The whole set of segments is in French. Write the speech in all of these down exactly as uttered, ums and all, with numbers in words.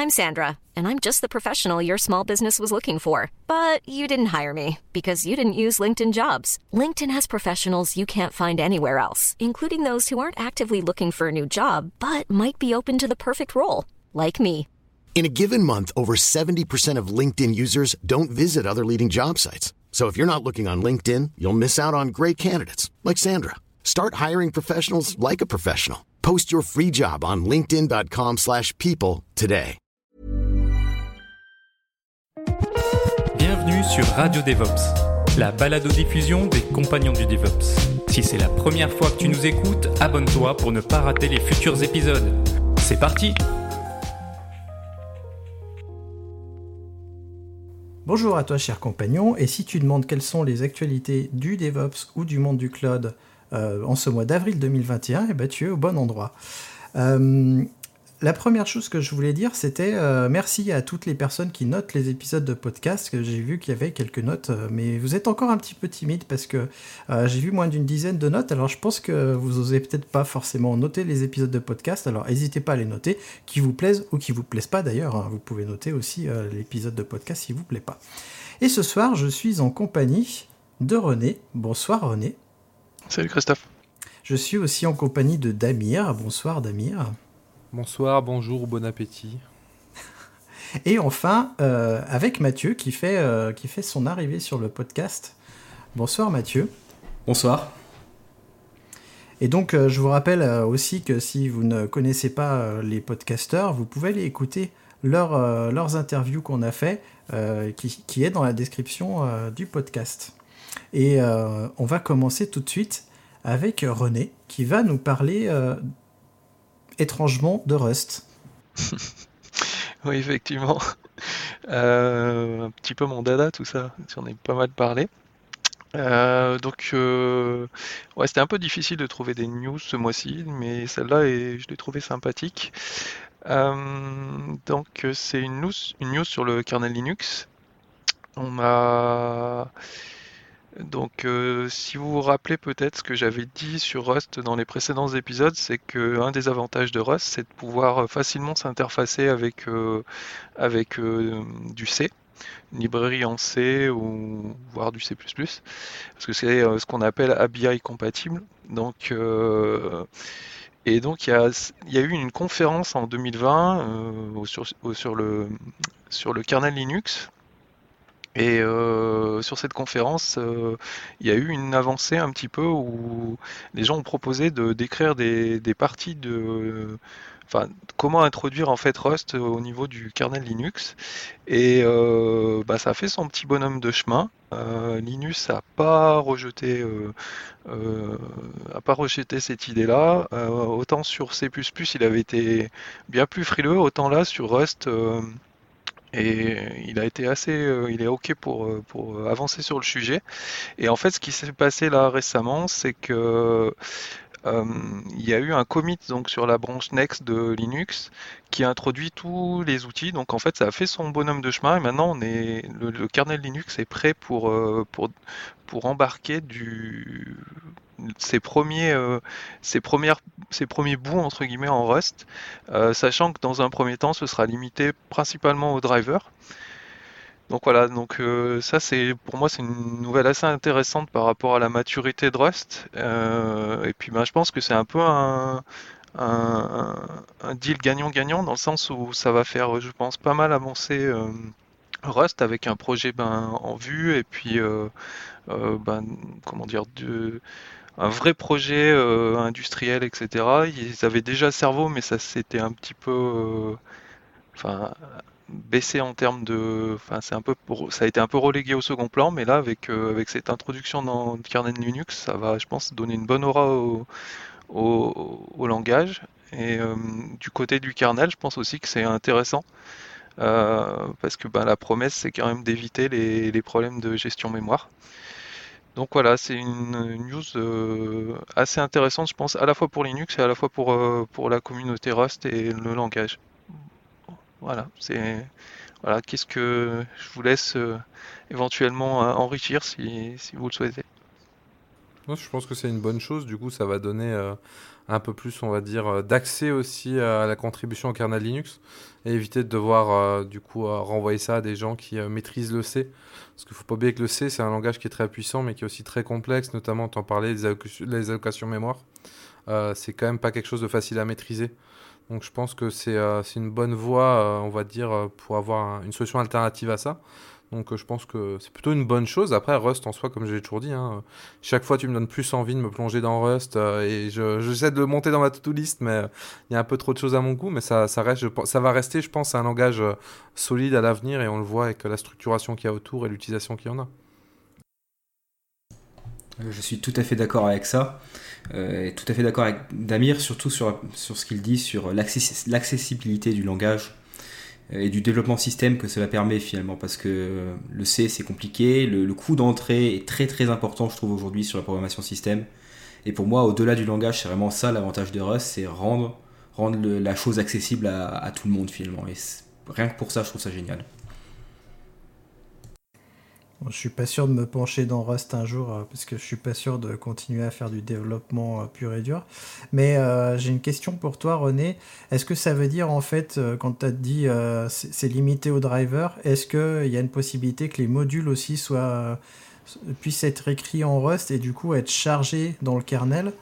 I'm Sandra, and I'm just the professional your small business was looking for. But you didn't hire me because you didn't use LinkedIn Jobs. LinkedIn has professionals you can't find anywhere else, including those who aren't actively looking for a new job, but might be open to the perfect role, like me. In a given month, over seventy percent of LinkedIn users don't visit other leading job sites. So if you're not looking on LinkedIn, you'll miss out on great candidates like Sandra. Start hiring professionals like a professional. Post your free job on linkedin.com slash people today. Bienvenue sur Radio DevOps, la balado-diffusion des compagnons du DevOps. Si c'est la première fois que tu nous écoutes, abonne-toi pour ne pas rater les futurs épisodes. C'est parti! Bonjour à toi cher compagnon, et si tu demandes quelles sont les actualités du DevOps ou du monde du cloud euh, en ce mois d'avril deux mille vingt et un, eh ben, tu es au bon endroit. Euh, la première chose que je voulais dire, c'était euh, merci à toutes les personnes qui notent les épisodes de podcast, que j'ai vu qu'il y avait quelques notes, euh, mais vous êtes encore un petit peu timide parce que euh, j'ai vu moins d'une dizaine de notes, alors je pense que vous osez peut-être pas forcément noter les épisodes de podcast, alors n'hésitez pas à les noter, qui vous plaisent ou qui vous plaisent pas d'ailleurs, hein. Vous pouvez noter aussi euh, l'épisode de podcast s'il vous plaît pas. Et ce soir, je suis en compagnie de René. Bonsoir René. Salut Christophe. Je suis aussi en compagnie de Damir. Bonsoir Damir. Bonsoir, bonjour, bon appétit. Et enfin, euh, avec Mathieu qui fait, euh, qui fait son arrivée sur le podcast. Bonsoir Mathieu. Bonsoir. Et donc, euh, je vous rappelle euh, aussi que si vous ne connaissez pas euh, les podcasteurs, vous pouvez aller écouter leur, euh, leurs interviews qu'on a fait, euh, qui, qui est dans la description euh, du podcast. Et euh, on va commencer tout de suite avec René, qui va nous parler euh, étrangement de Rust. Oui, effectivement. Euh, un petit peu mon dada, tout ça. J'en ai pas mal parlé. Euh, donc, euh, ouais, c'était un peu difficile de trouver des news ce mois-ci, mais celle-là, est, je l'ai trouvée sympathique. Euh, donc, c'est une news, une news sur le kernel Linux. On a... Donc, euh, si vous vous rappelez peut-être ce que j'avais dit sur Rust dans les précédents épisodes, c'est que un des avantages de Rust, c'est de pouvoir facilement s'interfacer avec, euh, avec euh, du C, une librairie en C ou voire du C plus plus, parce que c'est euh, ce qu'on appelle A B I compatible. Donc, euh, et donc, il y a, il y a eu une conférence en deux mille vingt euh, sur, sur, le, sur le kernel Linux. Et euh, sur cette conférence, euh, il y a eu une avancée un petit peu où les gens ont proposé de d'écrire des, des parties de, enfin, comment introduire en fait Rust au niveau du kernel Linux. Et euh, bah, ça a fait son petit bonhomme de chemin. Euh, Linus n'a pas rejeté, euh, euh, a pas rejeté cette idée-là. Euh, autant sur C plus plus, il avait été bien plus frileux, autant là sur Rust. Euh, Et il a été assez, euh, il est ok pour, euh, pour avancer sur le sujet. Et en fait, ce qui s'est passé là récemment, c'est que euh, il y a eu un commit donc sur la branche Next de Linux qui a introduit tous les outils. Donc en fait, ça a fait son bonhomme de chemin et maintenant on est le, le kernel Linux est prêt pour euh, pour pour embarquer du ses premiers euh, ses premières ses premiers bouts entre guillemets en Rust, euh, sachant que dans un premier temps, ce sera limité principalement aux drivers. Donc voilà, donc euh, ça c'est pour moi c'est une nouvelle assez intéressante par rapport à la maturité de Rust. Euh, et puis ben, je pense que c'est un peu un, un, un deal gagnant-gagnant dans le sens où ça va faire, je pense, pas mal avancer euh, Rust avec un projet ben, en vue et puis euh, euh, ben, comment dire de, un vrai projet euh, industriel, et cetera. Ils avaient déjà Cerveau, mais ça s'était un petit peu euh, enfin baissé en termes de, enfin c'est un peu pour, ça a été un peu relégué au second plan, mais là avec euh, avec cette introduction dans le kernel Linux, ça va, je pense, donner une bonne aura au, au, au langage. Et euh, du côté du kernel, je pense aussi que c'est intéressant euh, parce que ben, la promesse c'est quand même d'éviter les, les problèmes de gestion mémoire. Donc voilà, c'est une, une news euh, assez intéressante, je pense, à la fois pour Linux et à la fois pour, euh, pour la communauté Rust et le langage. Voilà, c'est voilà, qu'est-ce que je vous laisse euh, éventuellement euh, enrichir si, si vous le souhaitez. Moi, je pense que c'est une bonne chose. Du coup, ça va donner euh, un peu plus, on va dire, euh, d'accès aussi à la contribution au kernel Linux et éviter de devoir, euh, du coup, euh, renvoyer ça à des gens qui euh, maîtrisent le C. Parce qu'il ne faut pas oublier que le C, c'est un langage qui est très puissant, mais qui est aussi très complexe, notamment, t'en parlais, les, alloc- les allocations mémoire. Euh, c'est quand même pas quelque chose de facile à maîtriser. Donc, je pense que c'est euh, c'est une bonne voie, euh, on va dire, euh, pour avoir un- une solution alternative à ça. Donc euh, je pense que c'est plutôt une bonne chose. Après, Rust en soi, comme je l'ai toujours dit, hein, chaque fois tu me donnes plus envie de me plonger dans Rust euh, et je, j'essaie de le monter dans ma to-do list, mais euh, il y a un peu trop de choses à mon goût. Mais ça, ça, reste, je, pense- ça va rester, je pense, un langage euh, solide à l'avenir et on le voit avec la structuration qu'il y a autour et l'utilisation qu'il y en a. Euh, Je suis tout à fait d'accord avec ça. Euh, et tout à fait d'accord avec Damir, surtout sur, sur ce qu'il dit sur l'accessi- l'accessibilité du langage euh, et du développement système que cela permet finalement. Parce que euh, le C, c'est compliqué. Le, le coût d'entrée est très très important, je trouve, aujourd'hui sur la programmation système. Et pour moi, au-delà du langage, c'est vraiment ça l'avantage de Rust, c'est rendre, rendre le- la chose accessible à, à tout le monde finalement. Et c'est- rien que pour ça, je trouve ça génial. Bon, je suis pas sûr de me pencher dans Rust un jour, euh, parce que je suis pas sûr de continuer à faire du développement euh, pur et dur. Mais euh, j'ai une question pour toi, René. Est-ce que ça veut dire, en fait, euh, quand tu as dit euh, c'est c'est limité au driver, est-ce qu'il y a une possibilité que les modules aussi soient, euh, puissent être écrits en Rust et du coup être chargés dans le kernel?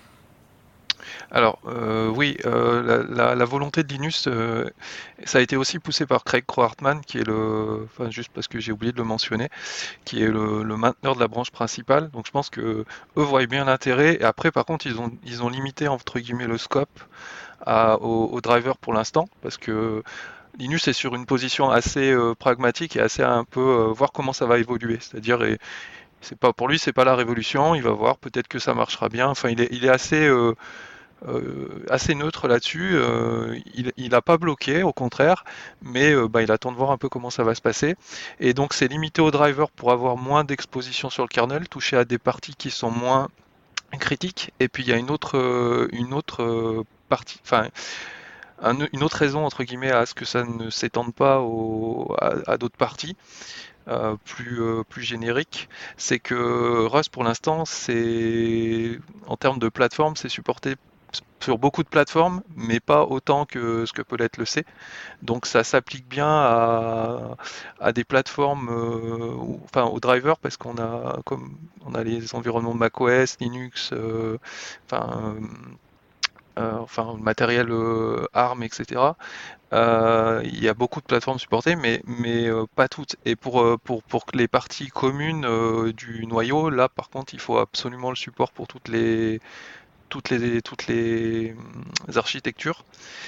Alors, euh, oui, euh, la, la- la volonté de Linus, euh, ça a été aussi poussé par Craig Croartman, qui est le, enfin juste parce que j'ai oublié de le mentionner, qui est le, le mainteneur de la branche principale. Donc je pense que eux voient bien l'intérêt. Et après, par contre, ils ont, ils ont limité entre guillemets le scope à, au, au driver pour l'instant, parce que Linus est sur une position assez euh, pragmatique et assez un peu euh, voir comment ça va évoluer. C'est-à-dire, et c'est pas pour lui, c'est pas la révolution. Il va voir, peut-être que ça marchera bien. Enfin, il est, il est assez euh, euh, assez neutre là-dessus. Euh, il il n'a pas bloqué, au contraire, mais euh, bah, il attend de voir un peu comment ça va se passer. Et donc c'est limité au driver pour avoir moins d'exposition sur le kernel, toucher à des parties qui sont moins critiques. Et puis il y a une autre, euh, une autre euh, partie, enfin un- une autre raison entre guillemets à ce que ça ne s'étende pas au- à, à d'autres parties. Euh, plus, euh, plus génériques, c'est que Rust pour l'instant, c'est en termes de plateforme, c'est supporté sur beaucoup de plateformes, mais pas autant que ce que peut l'être le C. Donc ça s'applique bien à, à des plateformes, euh, ou- enfin aux drivers, parce qu'on a comme on a les environnements de macOS, Linux, euh, enfin, euh, enfin le matériel euh, ARM, et cetera. Euh, il y a beaucoup de plateformes supportées, mais, mais euh, pas toutes. Et pour, euh, pour, pour les parties communes euh, du noyau, là par contre, il faut absolument le support pour toutes les, toutes les, toutes les hum, architectures.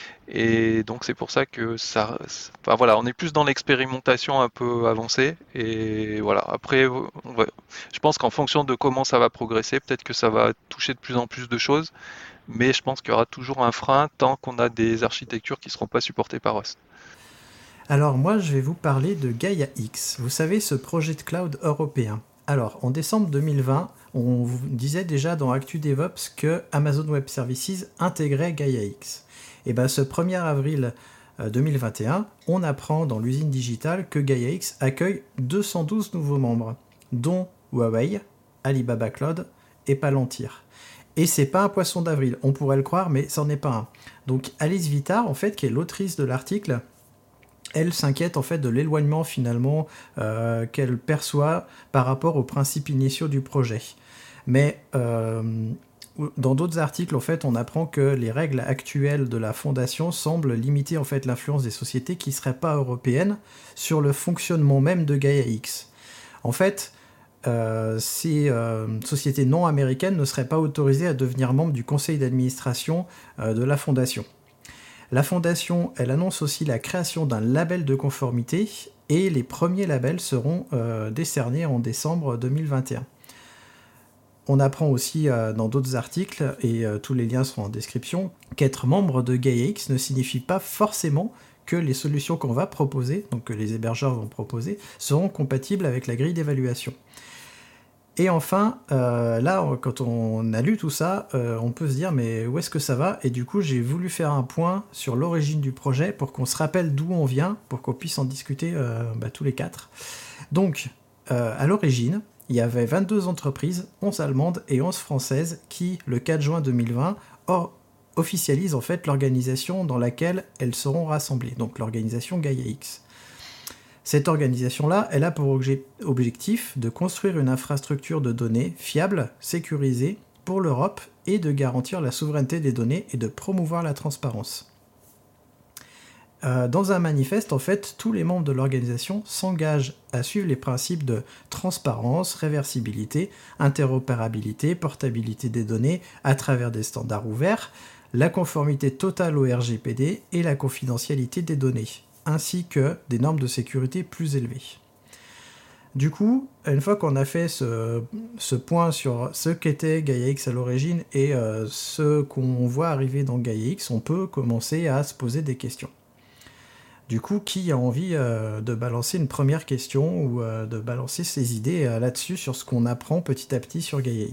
Et donc c'est pour ça que ça, enfin voilà, on est plus dans l'expérimentation un peu avancée. Et voilà, après, on va- je pense qu'en fonction de comment ça va progresser, peut-être que ça va toucher de plus en plus de choses. Mais je pense qu'il y aura toujours un frein tant qu'on a des architectures qui ne seront pas supportées par Rust. Alors moi, je vais vous parler de Gaia X. Vous savez, ce projet de cloud européen. Alors, en décembre deux mille vingt, on vous disait déjà dans Actu DevOps que Amazon Web Services intégrait Gaia X. Et bien, ce premier avril euh, deux mille vingt et un, on apprend dans l'usine digitale que Gaia X accueille deux cent douze nouveaux membres, dont Huawei, Alibaba Cloud et Palantir. Et c'est pas un poisson d'avril, on pourrait le croire, mais c'en est pas un. Donc Alice Vitar, en fait, qui est l'autrice de l'article, elle s'inquiète en fait de l'éloignement finalement euh, qu'elle perçoit par rapport aux principes initiaux du projet. Mais euh, dans d'autres articles, en fait, on apprend que les règles actuelles de la fondation semblent limiter en fait l'influence des sociétés qui ne seraient pas européennes sur le fonctionnement même de Gaia X. En fait, euh, ces euh, sociétés non américaines ne seraient pas autorisées à devenir membres du conseil d'administration euh, de la fondation. La fondation, elle annonce aussi la création d'un label de conformité et les premiers labels seront euh, décernés en décembre deux mille vingt et un. On apprend aussi euh, dans d'autres articles, et euh, tous les liens seront en description, qu'être membre de Gaia X ne signifie pas forcément que les solutions qu'on va proposer, donc que les hébergeurs vont proposer, seront compatibles avec la grille d'évaluation. Et enfin, euh, là, quand on a lu tout ça, euh, on peut se dire, mais où est-ce que ça va ? Et du coup, j'ai voulu faire un point sur l'origine du projet pour qu'on se rappelle d'où on vient, pour qu'on puisse en discuter euh, bah, tous les quatre. Donc, euh, à l'origine, il y avait vingt-deux entreprises, onze allemandes et onze françaises, qui, le quatre juin deux mille vingt, or, officialisent en fait l'organisation dans laquelle elles seront rassemblées, donc l'organisation Gaia-X. Cette organisation-là, elle a pour obje- objectif de construire une infrastructure de données fiable, sécurisée pour l'Europe et de garantir la souveraineté des données et de promouvoir la transparence. Euh, dans un manifeste, en fait, tous les membres de l'organisation s'engagent à suivre les principes de transparence, réversibilité, interopérabilité, portabilité des données à travers des standards ouverts, la conformité totale au R G P D et la confidentialité des données, ainsi que des normes de sécurité plus élevées. Du coup, une fois qu'on a fait ce, ce point sur ce qu'était Gaia-X à l'origine et euh, ce qu'on voit arriver dans Gaia-X, on peut commencer à se poser des questions. Du coup, qui a envie euh, de balancer une première question ou euh, de balancer ses idées euh, là-dessus sur ce qu'on apprend petit à petit sur Gaia-X ?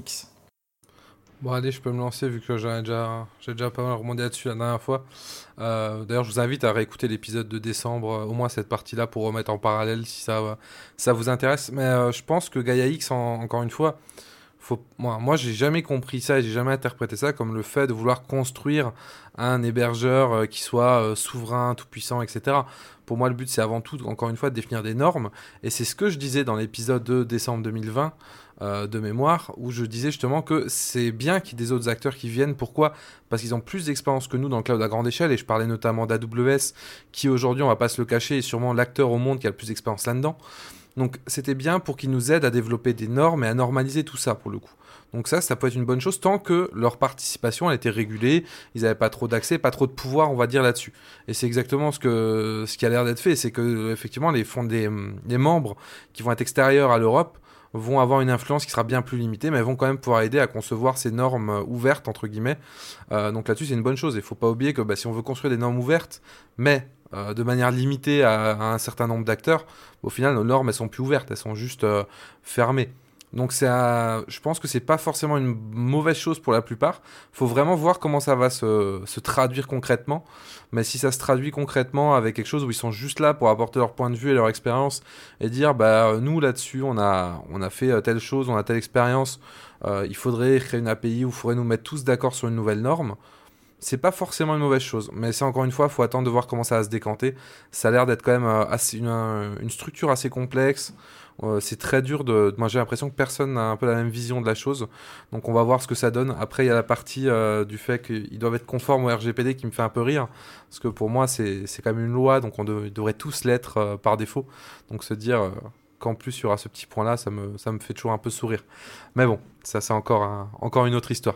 Bon, allez, je peux me lancer vu que j'ai déjà, j'ai déjà pas mal rebondi là-dessus la dernière fois. Euh, d'ailleurs, je vous invite à réécouter l'épisode de décembre, euh, au moins cette partie-là, pour remettre en parallèle si ça, euh, ça vous intéresse. Mais euh, je pense que Gaia-X, en, encore une fois, faut, moi, moi, j'ai jamais compris ça et j'ai jamais interprété ça comme le fait de vouloir construire un hébergeur euh, qui soit euh, souverain, tout-puissant, et cetera. Pour moi, le but, c'est avant tout, encore une fois, de définir des normes. Et c'est ce que je disais dans l'épisode de décembre deux mille vingt, euh, de mémoire, où je disais justement que c'est bien qu'il y ait des autres acteurs qui viennent. Pourquoi ? Parce qu'ils ont plus d'expérience que nous dans le cloud à grande échelle. Et je parlais notamment d'A W S, qui aujourd'hui, on va pas se le cacher, est sûrement l'acteur au monde qui a le plus d'expérience là-dedans. Donc c'était bien pour qu'ils nous aident à développer des normes et à normaliser tout ça pour le coup. Donc ça, ça peut être une bonne chose tant que leur participation elle était régulée, ils n'avaient pas trop d'accès, pas trop de pouvoir, on va dire, là-dessus. Et c'est exactement ce, que, ce qui a l'air d'être fait, c'est que effectivement les, fonds des, les membres qui vont être extérieurs à l'Europe vont avoir une influence qui sera bien plus limitée, mais vont quand même pouvoir aider à concevoir ces normes ouvertes, entre guillemets. Euh, donc là-dessus, c'est une bonne chose. Il ne faut pas oublier que bah, si on veut construire des normes ouvertes, mais euh, de manière limitée à, à un certain nombre d'acteurs, au final, nos normes, elles sont plus ouvertes, elles sont juste euh, fermées. Donc c'est un... je pense que c'est pas forcément une mauvaise chose pour la plupart. Il faut vraiment voir comment ça va se, se traduire concrètement. Mais si ça se traduit concrètement avec quelque chose où ils sont juste là pour apporter leur point de vue et leur expérience et dire bah nous là-dessus on a, on a fait telle chose, on a telle expérience, euh, il faudrait créer une A P I où il faudrait nous mettre tous d'accord sur une nouvelle norme. C'est pas forcément une mauvaise chose, mais c'est encore une fois, il faut attendre de voir comment ça va se décanter. Ça a l'air d'être quand même assez, une, une structure assez complexe. Euh, c'est très dur de... Moi j'ai l'impression que personne n'a un peu la même vision de la chose. Donc on va voir ce que ça donne. Après il y a la partie euh, du fait qu'ils doivent être conformes au R G P D qui me fait un peu rire. Parce que pour moi c'est, c'est quand même une loi, donc on de... devrait tous l'être euh, par défaut. Donc se dire... Euh... qu'en plus il y aura ce petit point là, ça me, ça me fait toujours un peu sourire. Mais bon, ça c'est encore, un, encore une autre histoire.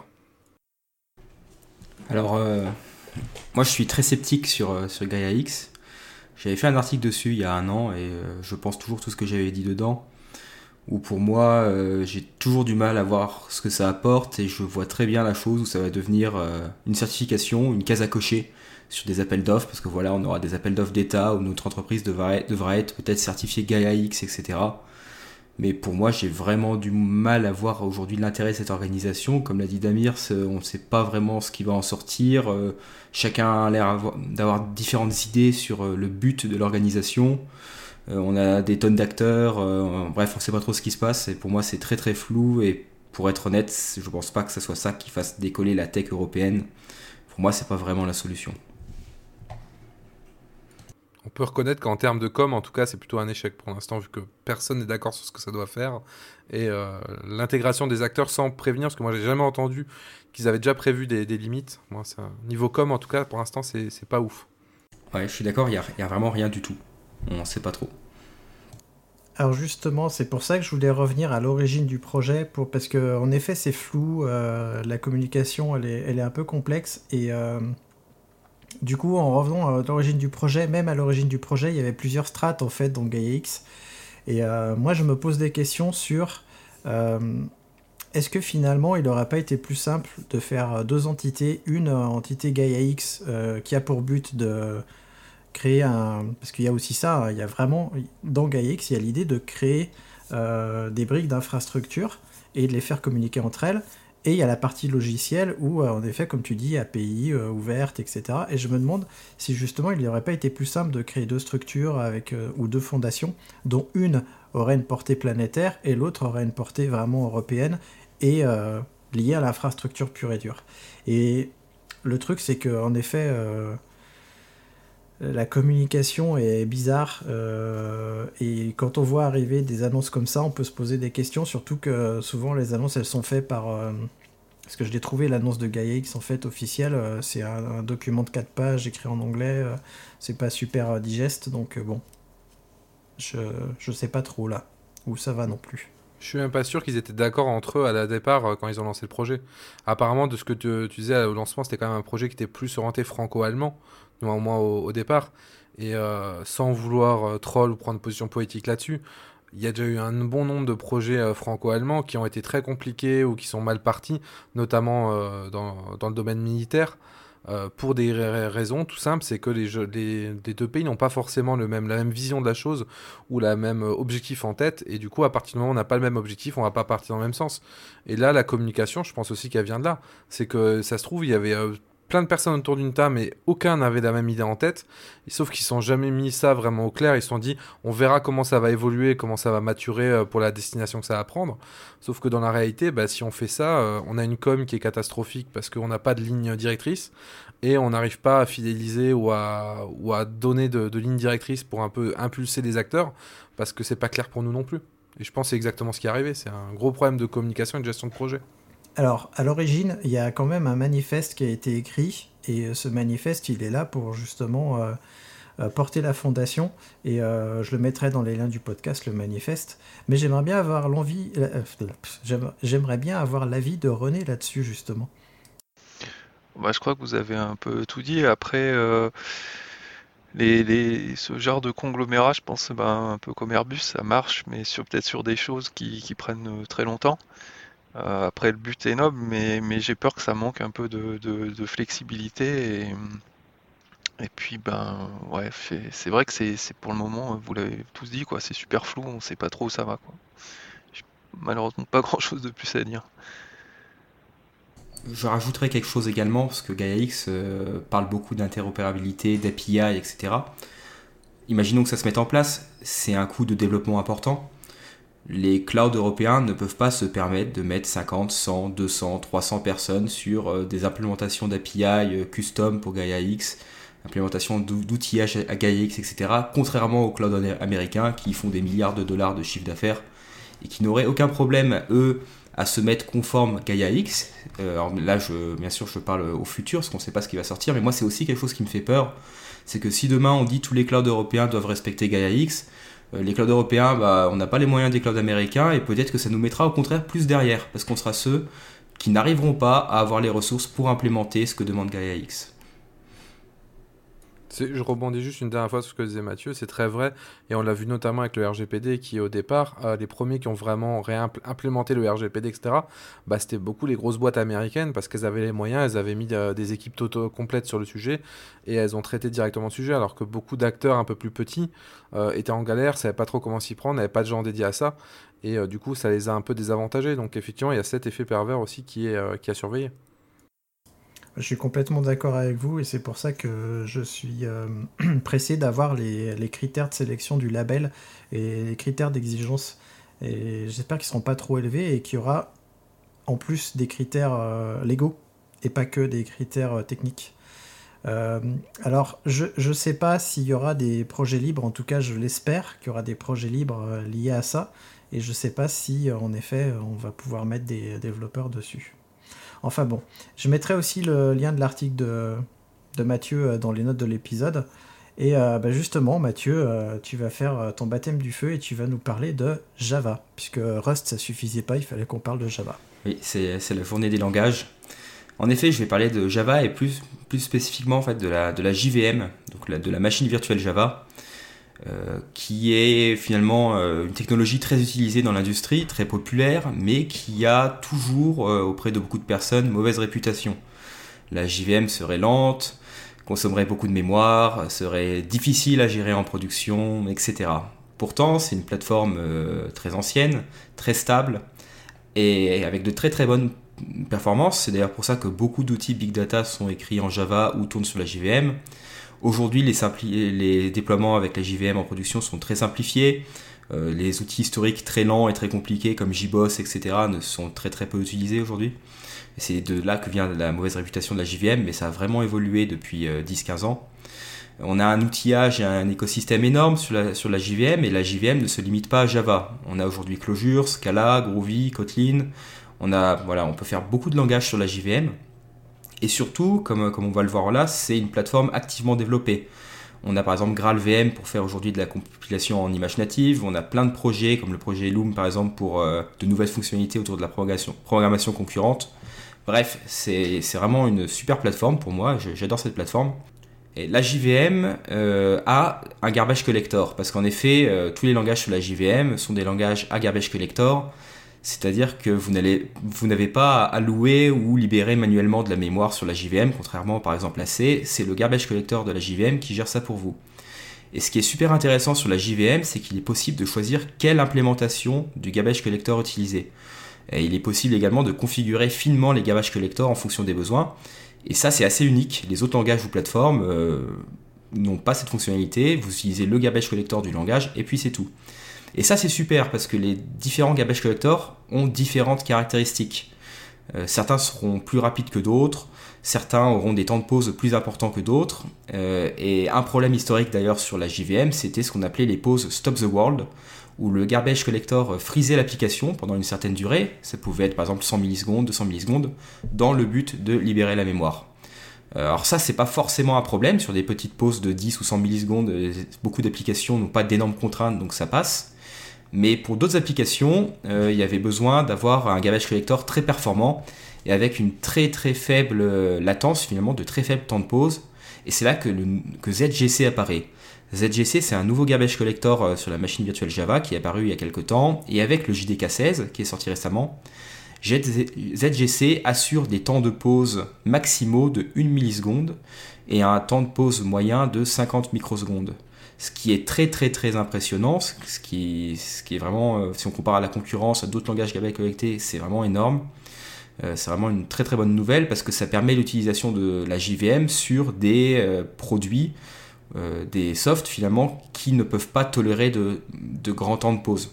Alors, euh, moi je suis très sceptique sur, euh, sur Gaia-X. J'avais fait un article dessus il y a un an et euh, je pense toujours tout ce que j'avais dit dedans. Où pour moi, euh, j'ai toujours du mal à voir ce que ça apporte et je vois très bien la chose où ça va devenir euh, une certification, une case à cocher sur des appels d'offres. Parce que voilà, on aura des appels d'offres d'État où notre entreprise devra être, devra être peut-être certifiée Gaia-X, et cetera. Mais pour moi, j'ai vraiment du mal à voir aujourd'hui l'intérêt de cette organisation. Comme l'a dit Damir, on ne sait pas vraiment ce qui va en sortir. Euh, chacun a l'air d'avoir différentes idées sur le but de l'organisation. Euh, on a des tonnes d'acteurs. Euh, bref, on ne sait pas trop ce qui se passe. Et pour moi, c'est très très flou. Et pour être honnête, je ne pense pas que ce soit ça qui fasse décoller la tech européenne. Pour moi, ce n'est pas vraiment la solution. On peut reconnaître qu'en termes de com, en tout cas, c'est plutôt un échec pour l'instant, vu que personne n'est d'accord sur ce que ça doit faire. Et euh, l'intégration des acteurs sans prévenir, parce que moi, j'ai jamais entendu qu'ils avaient déjà prévu des, des limites. Moi, c'est un... Niveau com, en tout cas, pour l'instant, c'est, c'est pas ouf. Ouais, je suis d'accord, il n'y a, y a vraiment rien du tout. On ne sait pas trop. Alors justement, c'est pour ça que je voulais revenir à l'origine du projet, pour... parce qu'en effet, c'est flou, euh, la communication, elle est, elle est un peu complexe, et... Euh... Du coup, en revenant à l'origine du projet, même à l'origine du projet, il y avait plusieurs strates en fait dans Gaia-X. Et euh, moi, je me pose des questions sur euh, est-ce que finalement, il n'aurait pas été plus simple de faire deux entités, une entité Gaia-X euh, qui a pour but de créer un... Parce qu'il y a aussi ça, il y a vraiment, dans Gaia-X, il y a l'idée de créer euh, des briques d'infrastructure et de les faire communiquer entre elles. Et il y a la partie logicielle où, euh, en effet, comme tu dis, A P I euh, ouverte, et cetera. Et je me demande si justement il n'aurait pas été plus simple de créer deux structures avec, euh, ou deux fondations, dont une aurait une portée planétaire et l'autre aurait une portée vraiment européenne et euh, liée à l'infrastructure pure et dure. Et le truc, c'est qu'en effet, euh, la communication est bizarre euh, et quand on voit arriver des annonces comme ça, on peut se poser des questions, surtout que souvent les annonces, elles sont faites par... Euh, parce que je l'ai trouvé, l'annonce de Gaia-X en fait officielle, euh, c'est un, un document de quatre pages écrit en anglais, euh, c'est pas super euh, digeste, donc euh, bon, je, je sais pas trop là où ça va non plus. Je suis même pas sûr qu'ils étaient d'accord entre eux à la départ euh, quand ils ont lancé le projet. Apparemment, de ce que tu, tu disais au lancement, c'était quand même un projet qui était plus orienté franco-allemand, au moins au, au départ. Et euh, sans vouloir euh, troll ou prendre position politique là-dessus, il y a déjà eu un bon nombre de projets euh, franco-allemands qui ont été très compliqués ou qui sont mal partis, notamment euh, dans, dans le domaine militaire. Euh, pour des ra- raisons tout simples, c'est que les, jeux, les, les deux pays n'ont pas forcément le même, la même vision de la chose ou la même euh, objectif en tête, et du coup à partir du moment où on n'a pas le même objectif, on va pas partir dans le même sens. Et là la communication, je pense aussi qu'elle vient de là, c'est que ça se trouve il y avait euh, plein de personnes autour d'une table mais aucun n'avait la même idée en tête, et sauf qu'ils ne sont jamais mis ça vraiment au clair, ils se sont dit on verra comment ça va évoluer, comment ça va maturer euh, pour la destination que ça va prendre, sauf que dans la réalité bah, si on fait ça, euh, on a une com qui est catastrophique parce qu'on n'a pas de ligne directrice et on n'arrive pas à fidéliser ou à, ou à donner de, de ligne directrice pour un peu impulser les acteurs parce que c'est pas clair pour nous non plus. Et je pense que c'est exactement ce qui est arrivé, c'est un gros problème de communication et de gestion de projet. Alors, à l'origine, il y a quand même un manifeste qui a été écrit, et ce manifeste, il est là pour justement euh, euh, porter la fondation, et euh, je le mettrai dans les liens du podcast, le manifeste, mais j'aimerais bien avoir l'envie, euh, j'aimerais, j'aimerais bien avoir l'avis de René là-dessus, justement. Bah, je crois que vous avez un peu tout dit. Après, euh, les, les, ce genre de conglomérat, je pense, bah, un peu comme Airbus, ça marche, mais sur, peut-être sur des choses qui, qui prennent euh, très longtemps. Euh, après, le but est noble, mais, mais j'ai peur que ça manque un peu de, de, de flexibilité. Et, et puis, ben, ouais, c'est, c'est vrai que c'est, c'est pour le moment, vous l'avez tous dit, quoi, c'est super flou, on sait pas trop où ça va, quoi. J'ai malheureusement pas grand-chose de plus à dire. Je rajouterais quelque chose également, parce que Gaia-X euh, parle beaucoup d'interopérabilité, d'A P I, et cetera. Imaginons que ça se mette en place, c'est un coût de développement important. Les clouds européens ne peuvent pas se permettre de mettre cinquante, cent, deux cents, trois cents personnes sur euh, des implémentations d'A P I euh, custom pour Gaia-X, implémentation d'outillage à Gaia-X, et cetera. Contrairement aux clouds américains qui font des milliards de dollars de chiffre d'affaires et qui n'auraient aucun problème, eux, à se mettre conforme Gaia-X. Euh, alors là, je, bien sûr, je parle au futur, parce qu'on ne sait pas ce qui va sortir, mais moi, c'est aussi quelque chose qui me fait peur. C'est que si demain, on dit tous les clouds européens doivent respecter Gaia-X, euh, les clouds européens, bah, on n'a pas les moyens des clouds américains, et peut-être que ça nous mettra au contraire plus derrière, parce qu'on sera ceux qui n'arriveront pas à avoir les ressources pour implémenter ce que demande Gaia-X. C'est, je rebondis juste une dernière fois sur ce que disait Mathieu, c'est très vrai, et on l'a vu notamment avec le R G P D qui au départ, euh, les premiers qui ont vraiment réimplémenté le R G P D, et cetera, bah, c'était beaucoup les grosses boîtes américaines parce qu'elles avaient les moyens, elles avaient mis euh, des équipes toto complètes sur le sujet et elles ont traité directement le sujet, alors que beaucoup d'acteurs un peu plus petits euh, étaient en galère, ne savaient pas trop comment s'y prendre, n'avaient pas de gens dédiés à ça, et euh, du coup ça les a un peu désavantagés, donc effectivement il y a cet effet pervers aussi qui est, euh, qui a surveillé. Je suis complètement d'accord avec vous et c'est pour ça que je suis euh, pressé d'avoir les, les critères de sélection du label et les critères d'exigence. Et j'espère qu'ils ne seront pas trop élevés et qu'il y aura en plus des critères euh, légaux et pas que des critères euh, techniques. Euh, alors, je ne sais pas s'il y aura des projets libres, en tout cas je l'espère qu'il y aura des projets libres euh, liés à ça et je ne sais pas si en effet on va pouvoir mettre des développeurs dessus. Enfin bon, je mettrai aussi le lien de l'article de, de Mathieu dans les notes de l'épisode. Et euh, bah justement, Mathieu, euh, tu vas faire ton baptême du feu et tu vas nous parler de Java. Puisque Rust, ça suffisait pas, il fallait qu'on parle de Java. Oui, c'est, c'est la journée des langages. En effet, je vais parler de Java et plus, plus spécifiquement en fait, de, la, de la J V M, donc la, de la machine virtuelle Java. Euh, qui est finalement euh, une technologie très utilisée dans l'industrie, très populaire, mais qui a toujours, euh, auprès de beaucoup de personnes, mauvaise réputation. La J V M serait lente, consommerait beaucoup de mémoire, serait difficile à gérer en production, et cetera. Pourtant, c'est une plateforme euh, très ancienne, très stable, et avec de très très bonnes performance. C'est d'ailleurs pour ça que beaucoup d'outils Big Data sont écrits en Java ou tournent sur la J V M. Aujourd'hui, les, simpli- les déploiements avec la J V M en production sont très simplifiés. Euh, les outils historiques très lents et très compliqués comme J B O S, et cetera ne sont très très peu utilisés aujourd'hui. Et c'est de là que vient la mauvaise réputation de la J V M, mais ça a vraiment évolué depuis euh, dix à quinze ans. On a un outillage et un écosystème énorme sur la, sur la J V M, et la J V M ne se limite pas à Java. On a aujourd'hui Clojure, Scala, Groovy, Kotlin. On, a, voilà, on peut faire beaucoup de langages sur la J V M. Et surtout, comme, comme on va le voir là, c'est une plateforme activement développée. On a par exemple GraalVM pour faire aujourd'hui de la compilation en images natives. On a plein de projets, comme le projet Loom par exemple, pour euh, de nouvelles fonctionnalités autour de la programmation, programmation concurrente. Bref, c'est, c'est vraiment une super plateforme pour moi, j'adore cette plateforme. Et la J V M euh, a un garbage collector, parce qu'en effet, euh, tous les langages sur la J V M sont des langages à garbage collector, c'est-à-dire que vous, n'allez, vous n'avez pas à allouer ou libérer manuellement de la mémoire sur la J V M, contrairement par exemple à C, c'est le garbage collector de la J V M qui gère ça pour vous. Et ce qui est super intéressant sur la J V M, c'est qu'il est possible de choisir quelle implémentation du garbage collector utiliser. Et il est possible également de configurer finement les garbage collector en fonction des besoins. Et ça, c'est assez unique. Les autres langages ou plateformes euh, n'ont pas cette fonctionnalité. Vous utilisez le garbage collector du langage et puis c'est tout. Et ça, c'est super parce que les différents garbage collectors ont différentes caractéristiques. Euh, certains seront plus rapides que d'autres. Certains auront des temps de pause plus importants que d'autres. Euh, et un problème historique d'ailleurs sur la J V M, c'était ce qu'on appelait les pauses Stop the World, où le garbage collector frisait l'application pendant une certaine durée, ça pouvait être par exemple cent millisecondes, deux cents millisecondes, dans le but de libérer la mémoire. Alors ça, c'est pas forcément un problème, sur des petites pauses de dix ou cent millisecondes, beaucoup d'applications n'ont pas d'énormes contraintes, donc ça passe. Mais pour d'autres applications, euh, il y avait besoin d'avoir un garbage collector très performant, et avec une très très faible latence, finalement, de très faible temps de pause, et c'est là que, le, que Z G C apparaît. Z G C, c'est un nouveau garbage collector sur la machine virtuelle Java qui est apparu il y a quelques temps, et avec le J D K seize qui est sorti récemment, Z G C assure des temps de pause maximaux de une milliseconde et un temps de pause moyen de cinquante microsecondes. Ce qui est très très très impressionnant, ce qui, ce qui est vraiment, si on compare à la concurrence, à d'autres langages garbage collectés, c'est vraiment énorme. C'est vraiment une très très bonne nouvelle parce que ça permet l'utilisation de la J V M sur des euh, produits, Euh, des softs finalement qui ne peuvent pas tolérer de, de grands temps de pause.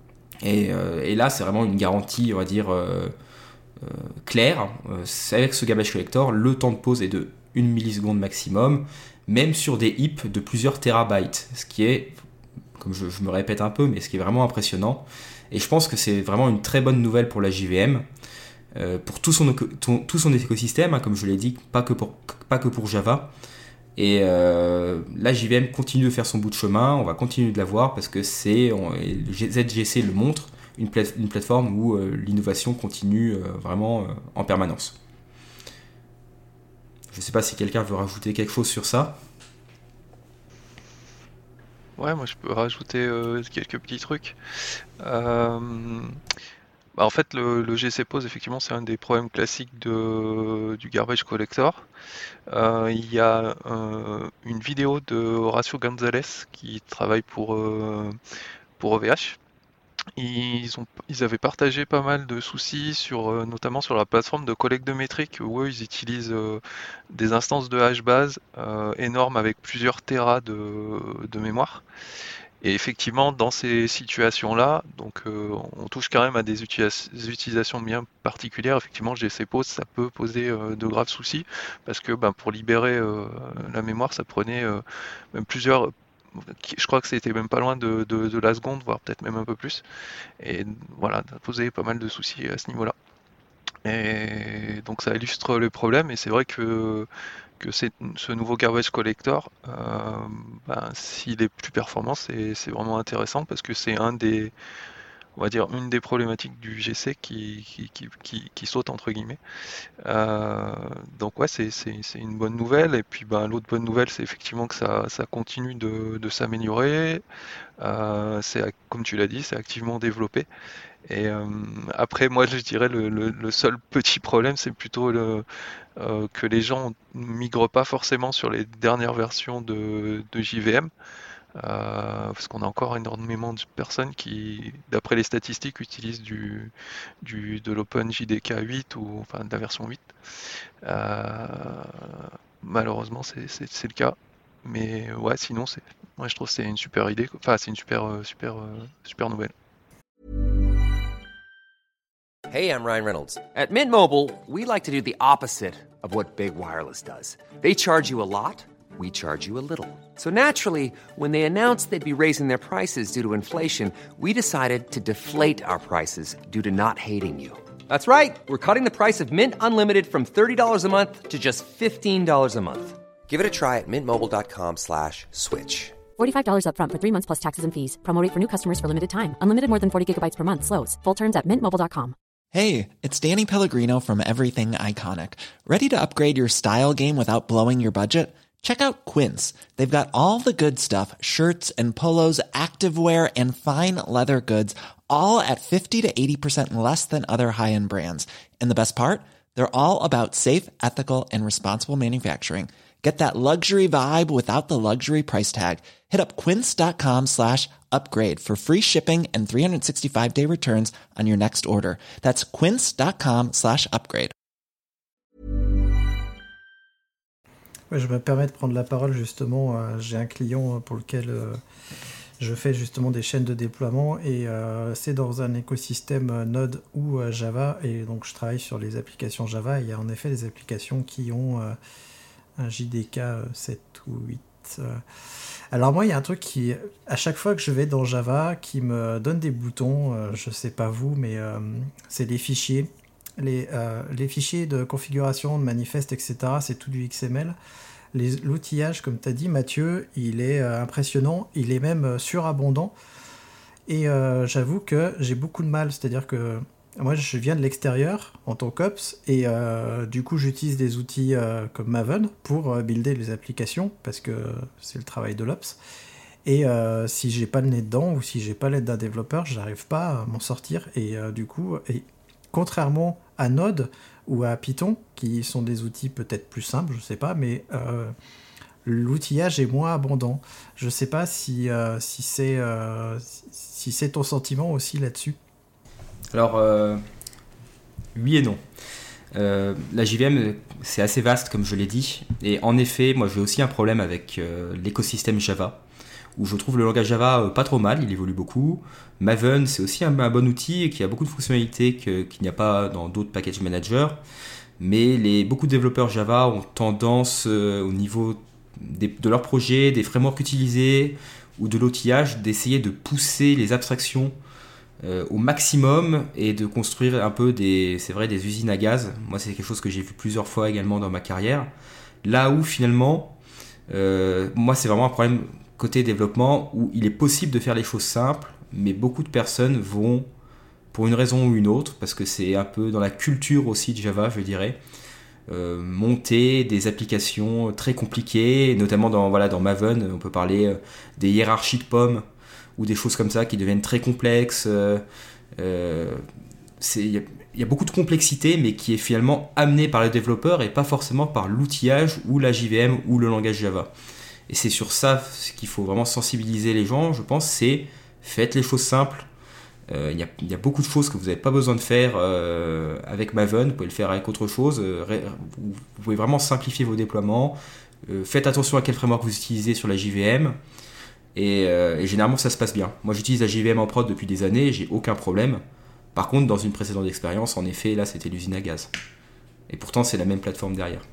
Et, euh, et là, c'est vraiment une garantie, on va dire, euh, euh, claire. Euh, c'est avec ce garbage collector, le temps de pause est de une milliseconde maximum, même sur des heaps de plusieurs terabytes, ce qui est, comme je, je me répète un peu, mais ce qui est vraiment impressionnant. Et je pense que c'est vraiment une très bonne nouvelle pour la J V M, euh, pour tout son, tout son écosystème, hein, comme je l'ai dit, pas que pour, pas que pour Java. Et euh, la J V M continue de faire son bout de chemin, on va continuer de la voir parce que c'est, on, Z G C le montre, une, plate, une plateforme où euh, l'innovation continue euh, vraiment euh, en permanence. Je ne sais pas si quelqu'un veut rajouter quelque chose sur ça. Ouais, moi je peux rajouter euh, quelques petits trucs. Euh, bah, en fait, le, le G C pause, effectivement, c'est un des problèmes classiques de, du garbage collector. Euh, il y a euh, une vidéo de Horacio González qui travaille pour, euh, pour O V H. Ils, ont, ils avaient partagé pas mal de soucis, sur, euh, notamment sur la plateforme de collecte de métriques, où eux, ils utilisent euh, des instances de hashbase euh, énormes avec plusieurs téras de, de mémoire. Et effectivement, dans ces situations-là, donc euh, on touche quand même à des, utilis- des utilisations bien particulières. Effectivement, G C pause, ça peut poser euh, de graves soucis, parce que ben, pour libérer euh, la mémoire, ça prenait euh, même plusieurs... Je crois que c'était même pas loin de, de, de la seconde, voire peut-être même un peu plus. Et voilà, ça posait pas mal de soucis à ce niveau-là. Et donc ça illustre le problème, et c'est vrai que, que c'est, ce nouveau garbage collector, euh, ben, s'il est plus performant, c'est, c'est vraiment intéressant parce que c'est un des, on va dire, une des problématiques du G C qui, qui, qui, qui, qui saute entre guillemets. Euh, donc ouais, c'est, c'est, c'est une bonne nouvelle. Et puis ben, l'autre bonne nouvelle, c'est effectivement que ça, ça continue de, de s'améliorer. Euh, c'est, comme tu l'as dit, c'est activement développé. Et euh, après, moi, je dirais le, le, le seul petit problème, c'est plutôt le, euh, que les gens ne migrent pas forcément sur les dernières versions de, de J V M. Euh, parce qu'on a encore énormément de personnes qui, d'après les statistiques, utilisent du, du, de l'OpenJDK huit ou enfin de la version huit. Euh, malheureusement, c'est, c'est, c'est le cas. Mais ouais, sinon, c'est, moi je trouve que c'est une super idée. Enfin, c'est une super, euh, super, euh, super nouvelle. Hey, I'm Ryan Reynolds. At Mint Mobile, we like to do the opposite of what Big Wireless does. They charge you a lot, we charge you a little. So naturally, when they announced they'd be raising their prices due to inflation, we decided to deflate our prices due to not hating you. That's right. We're cutting the price of Mint Unlimited from thirty dollars a month to just fifteen dollars a month. Give it a try at mintmobile.com slash switch. forty-five dollars up front for three months plus taxes and fees. Promo rate for new customers for limited time. Unlimited more than forty gigabytes per month slows. Full terms at mint mobile dot com. Hey, it's Danny Pellegrino from Everything Iconic. Ready to upgrade your style game without blowing your budget? Check out Quince. They've got all the good stuff, shirts and polos, activewear, and fine leather goods, all at fifty to eighty percent less than other high-end brands. And the best part? They're all about safe, ethical, and responsible manufacturing. Get that luxury vibe without the luxury price tag. Hit up quince.com slash upgrade for free shipping and three sixty-five day returns on your next order. That's quince.com slash upgrade. Ouais, je me permets de prendre la parole justement. Euh, j'ai un client pour lequel euh, je fais justement des chaînes de déploiement et euh, c'est dans un écosystème Node ou euh, Java, et donc je travaille sur les applications Java. Il y a en effet des applications qui ont euh, un J D K sept ou huit. Euh. Alors moi, il y a un truc qui, à chaque fois que je vais dans Java, qui me donne des boutons, euh, je sais pas vous, mais euh, c'est les fichiers. Les, euh, les fichiers de configuration, de manifeste, et cetera, c'est tout du X M L. Les, l'outillage, comme tu as dit, Mathieu, il est euh, impressionnant, il est même euh, surabondant. Et euh, j'avoue que j'ai beaucoup de mal, c'est-à-dire que moi, je viens de l'extérieur en tant qu'Ops, et euh, du coup, j'utilise des outils euh, comme Maven pour euh, builder les applications, parce que c'est le travail de l'Ops. Et euh, si j'ai pas le nez dedans, ou si j'ai pas l'aide d'un développeur, j'arrive pas à m'en sortir. Et euh, du coup, et, contrairement à Node ou à Python, qui sont des outils peut-être plus simples, je sais pas, mais euh, l'outillage est moins abondant. Je sais pas si, euh, si, c'est, euh, si c'est ton sentiment aussi là-dessus. Alors, euh, oui et non. Euh, la J V M, c'est assez vaste, comme je l'ai dit. Et en effet, moi, j'ai aussi un problème avec euh, l'écosystème Java, où je trouve le langage Java euh, pas trop mal, il évolue beaucoup. Maven, c'est aussi un, un bon outil qui a beaucoup de fonctionnalités que, qu'il n'y a pas dans d'autres package managers. Mais les, beaucoup de développeurs Java ont tendance, euh, au niveau des, de leurs projets, des frameworks utilisés ou de l'outillage, d'essayer de pousser les abstractions euh, au maximum et de construire un peu des, c'est vrai, des usines à gaz. Moi, c'est quelque chose que j'ai vu plusieurs fois également dans ma carrière. Là où finalement, euh, moi, c'est vraiment un problème côté développement où il est possible de faire les choses simples, mais beaucoup de personnes vont, pour une raison ou une autre, parce que c'est un peu dans la culture aussi de Java, je dirais, euh, monter des applications très compliquées, notamment dans, voilà, dans Maven, on peut parler euh, des hiérarchies de pommes ou des choses comme ça qui deviennent très complexes. Euh, euh, c'est, y a, y a beaucoup de complexité, mais qui est finalement amenée par les développeurs et pas forcément par l'outillage ou la J V M ou le langage Java. Et c'est sur ça qu'il faut vraiment sensibiliser les gens, je pense, c'est faites les choses simples. Il euh, y, y a beaucoup de choses que vous n'avez pas besoin de faire euh, avec Maven, vous pouvez le faire avec autre chose. Euh, vous, vous pouvez vraiment simplifier vos déploiements. Euh, faites attention à quel framework vous utilisez sur la J V M. Et, euh, et généralement, ça se passe bien. Moi, j'utilise la J V M en prod depuis des années, j'ai aucun problème. Par contre, dans une précédente expérience, en effet, là, c'était l'usine à gaz. Et pourtant, c'est la même plateforme derrière.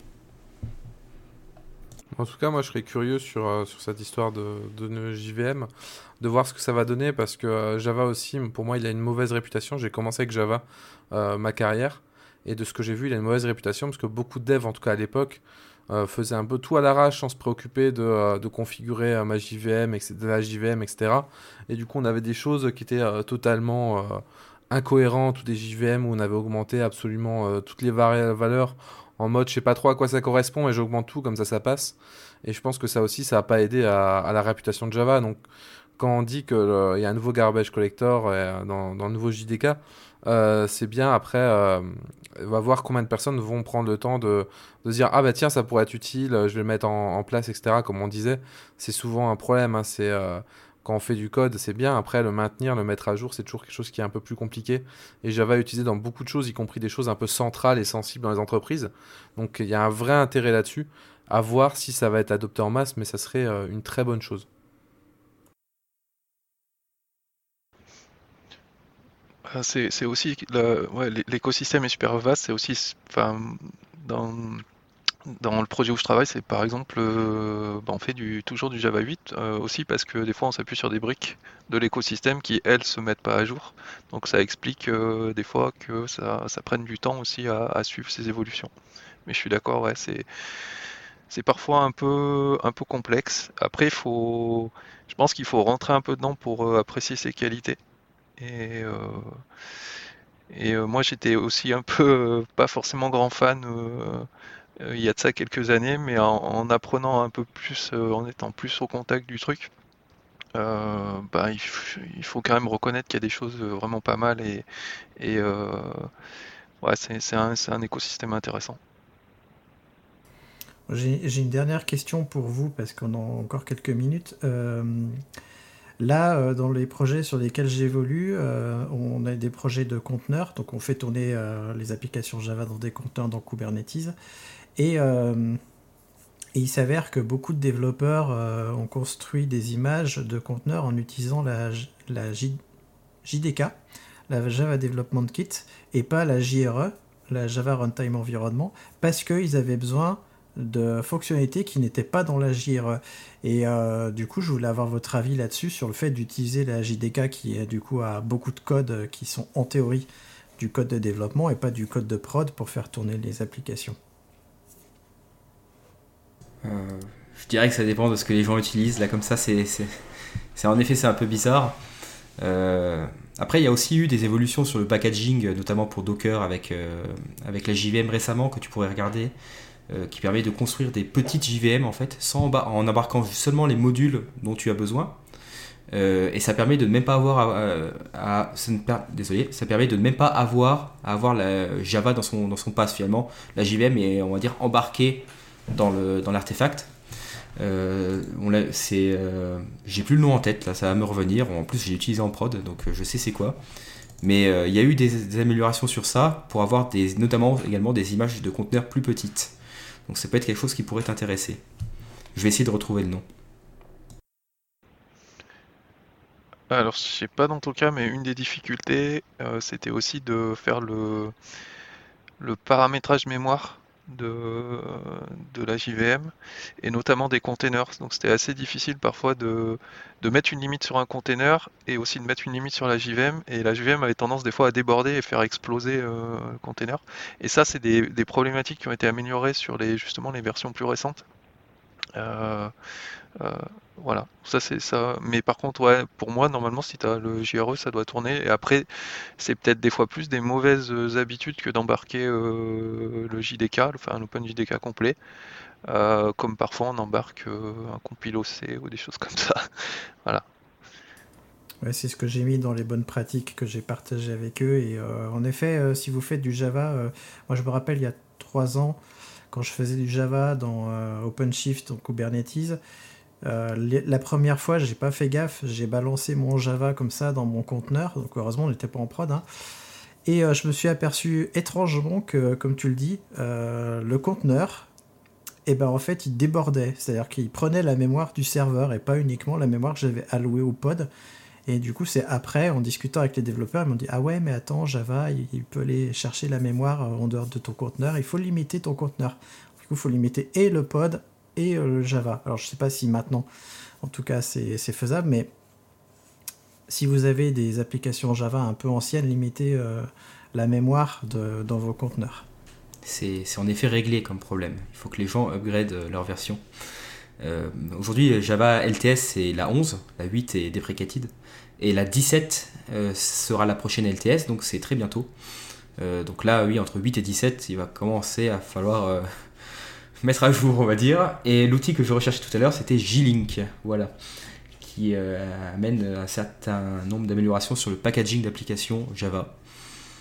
En tout cas, moi, je serais curieux sur, euh, sur cette histoire de, de J V M, de voir ce que ça va donner, parce que euh, Java aussi, pour moi, il a une mauvaise réputation. J'ai commencé avec Java, euh, ma carrière, et de ce que j'ai vu, il a une mauvaise réputation, parce que beaucoup de devs, en tout cas à l'époque, euh, faisaient un peu tout à l'arrache sans se préoccuper de, euh, de configurer euh, ma J V M, et cetera, de la J V M, et cetera. Et du coup, on avait des choses qui étaient euh, totalement euh, incohérentes, ou des J V M où on avait augmenté absolument euh, toutes les vari- valeurs, en mode je sais pas trop à quoi ça correspond, mais j'augmente tout, comme ça ça passe. Et je pense que ça aussi, ça n'a pas aidé à, à la réputation de Java. Donc quand on dit qu'il y a un nouveau garbage collector euh, dans, dans le nouveau J D K, euh, c'est bien après, euh, on va voir combien de personnes vont prendre le temps de, de se dire ah bah tiens ça pourrait être utile, je vais le mettre en, en place, et cetera. Comme on disait, c'est souvent un problème, hein, c'est euh, quand on fait du code, c'est bien, après le maintenir, le mettre à jour, c'est toujours quelque chose qui est un peu plus compliqué. Et Java est utilisé dans beaucoup de choses, y compris des choses un peu centrales et sensibles dans les entreprises. Donc il y a un vrai intérêt là-dessus, à voir si ça va être adopté en masse, mais ça serait euh, une très bonne chose. C'est, c'est aussi le- ouais, l'é- l'écosystème est super vaste. C'est aussi, enfin, dans, dans le projet où je travaille, c'est par exemple, euh, bah, on fait du, toujours du Java huit euh, aussi parce que des fois on s'appuie sur des briques de l'écosystème qui elles se mettent pas à jour. Donc ça explique euh, des fois que ça, ça prenne du temps aussi à, à suivre ces évolutions. Mais je suis d'accord, ouais, c'est c'est parfois un peu un peu complexe. Après, il faut, je pense qu'il faut rentrer un peu dedans pour euh, apprécier ses qualités. Et, euh, et euh, moi, j'étais aussi un peu euh, pas forcément grand fan euh, euh, il y a de ça quelques années, mais en, en apprenant un peu plus, euh, en étant plus au contact du truc, euh, bah, il, f- il faut quand même reconnaître qu'il y a des choses euh, vraiment pas mal et, et euh, ouais, c'est c'est un, c'est un écosystème intéressant. J'ai j'ai une dernière question pour vous, parce qu'on a encore quelques minutes. Euh, là, euh, dans les projets sur lesquels j'évolue, euh, on a des projets de conteneurs, donc on fait tourner euh, les applications Java dans des conteneurs dans Kubernetes. Et, euh, et il s'avère que beaucoup de développeurs euh, ont construit des images de conteneurs en utilisant la, J- la J- J D K, la Java Development Kit, et pas la J R E, la Java Runtime Environment, parce qu'ils avaient besoin de fonctionnalités qui n'étaient pas dans la J R E. Et euh, du coup, je voulais avoir votre avis là-dessus, sur le fait d'utiliser la J D K, qui du coup a beaucoup de codes qui sont en théorie du code de développement et pas du code de prod pour faire tourner les applications. Euh, je dirais que ça dépend de ce que les gens utilisent. Là, comme ça, c'est, c'est, c'est en effet, c'est un peu bizarre. Euh, après, il y a aussi eu des évolutions sur le packaging, notamment pour Docker avec, euh, avec la J V M récemment, que tu pourrais regarder, euh, qui permet de construire des petites J V M en fait, sans embar- en embarquant seulement les modules dont tu as besoin. Euh, et ça permet de ne même pas avoir à, à- à- ça ne per- désolé, ça permet de ne même pas avoir à avoir la Java dans son dans son pass finalement. La J V M est, on va dire, embarquée dans le dans l'artefact. Euh, on l'a- c'est, euh, j'ai plus le nom en tête là, ça va me revenir. En plus, j'ai utilisé en prod, donc euh, je sais c'est quoi. Mais euh, il y a eu des, des améliorations sur ça pour avoir des, notamment également des images de conteneurs plus petites. Donc ça peut être quelque chose qui pourrait t'intéresser. Je vais essayer de retrouver le nom. Alors, je sais pas dans ton cas, mais une des difficultés, euh, c'était aussi de faire le, le paramétrage mémoire de, de la J V M et notamment des containers. Donc c'était assez difficile parfois de, de mettre une limite sur un container et aussi de mettre une limite sur la J V M. Et la J V M avait tendance des fois à déborder et faire exploser euh, le container. Et ça, c'est des, des problématiques qui ont été améliorées sur les, justement les versions plus récentes. Euh, euh, voilà, ça c'est ça. Mais par contre, ouais, pour moi, normalement, si tu as le J R E, ça doit tourner. Et après, c'est peut-être des fois plus des mauvaises euh, habitudes que d'embarquer euh, le J D K, enfin un Open J D K complet. Euh, comme parfois on embarque euh, un compilo C ou des choses comme ça. Voilà. Ouais, c'est ce que j'ai mis dans les bonnes pratiques que j'ai partagées avec eux. Et euh, en effet, euh, si vous faites du Java, euh, moi je me rappelle il y a trois ans, quand je faisais du Java dans euh, OpenShift, dans Kubernetes, euh, les- la première fois, j'ai pas fait gaffe, j'ai balancé mon Java comme ça dans mon conteneur, donc heureusement on n'était pas en prod, hein. Et euh, je me suis aperçu étrangement que, comme tu le dis, euh, le conteneur, et ben en fait il débordait, c'est-à-dire qu'il prenait la mémoire du serveur et pas uniquement la mémoire que j'avais allouée au pod. Et du coup, c'est après, en discutant avec les développeurs, ils m'ont dit « Ah ouais, mais attends, Java, il, il peut aller chercher la mémoire euh, en dehors de ton conteneur. Il faut limiter ton conteneur. » Du coup, il faut limiter et le pod et euh, le Java. Alors, je sais pas si maintenant, en tout cas, c'est, c'est faisable, mais si vous avez des applications Java un peu anciennes, limitez euh, la mémoire de, dans vos conteneurs. C'est, c'est en effet réglé comme problème. Il faut que les gens upgradent euh, leur version. Euh, aujourd'hui, Java L T S, c'est la onze, la huit est deprecated, et la dix-sept euh, sera la prochaine L T S, donc c'est très bientôt. Euh, donc là, oui, entre huit et dix-sept, il va commencer à falloir euh, mettre à jour, on va dire. Et l'outil que je recherchais tout à l'heure, c'était J-Link, voilà, qui euh, amène un certain nombre d'améliorations sur le packaging d'applications Java.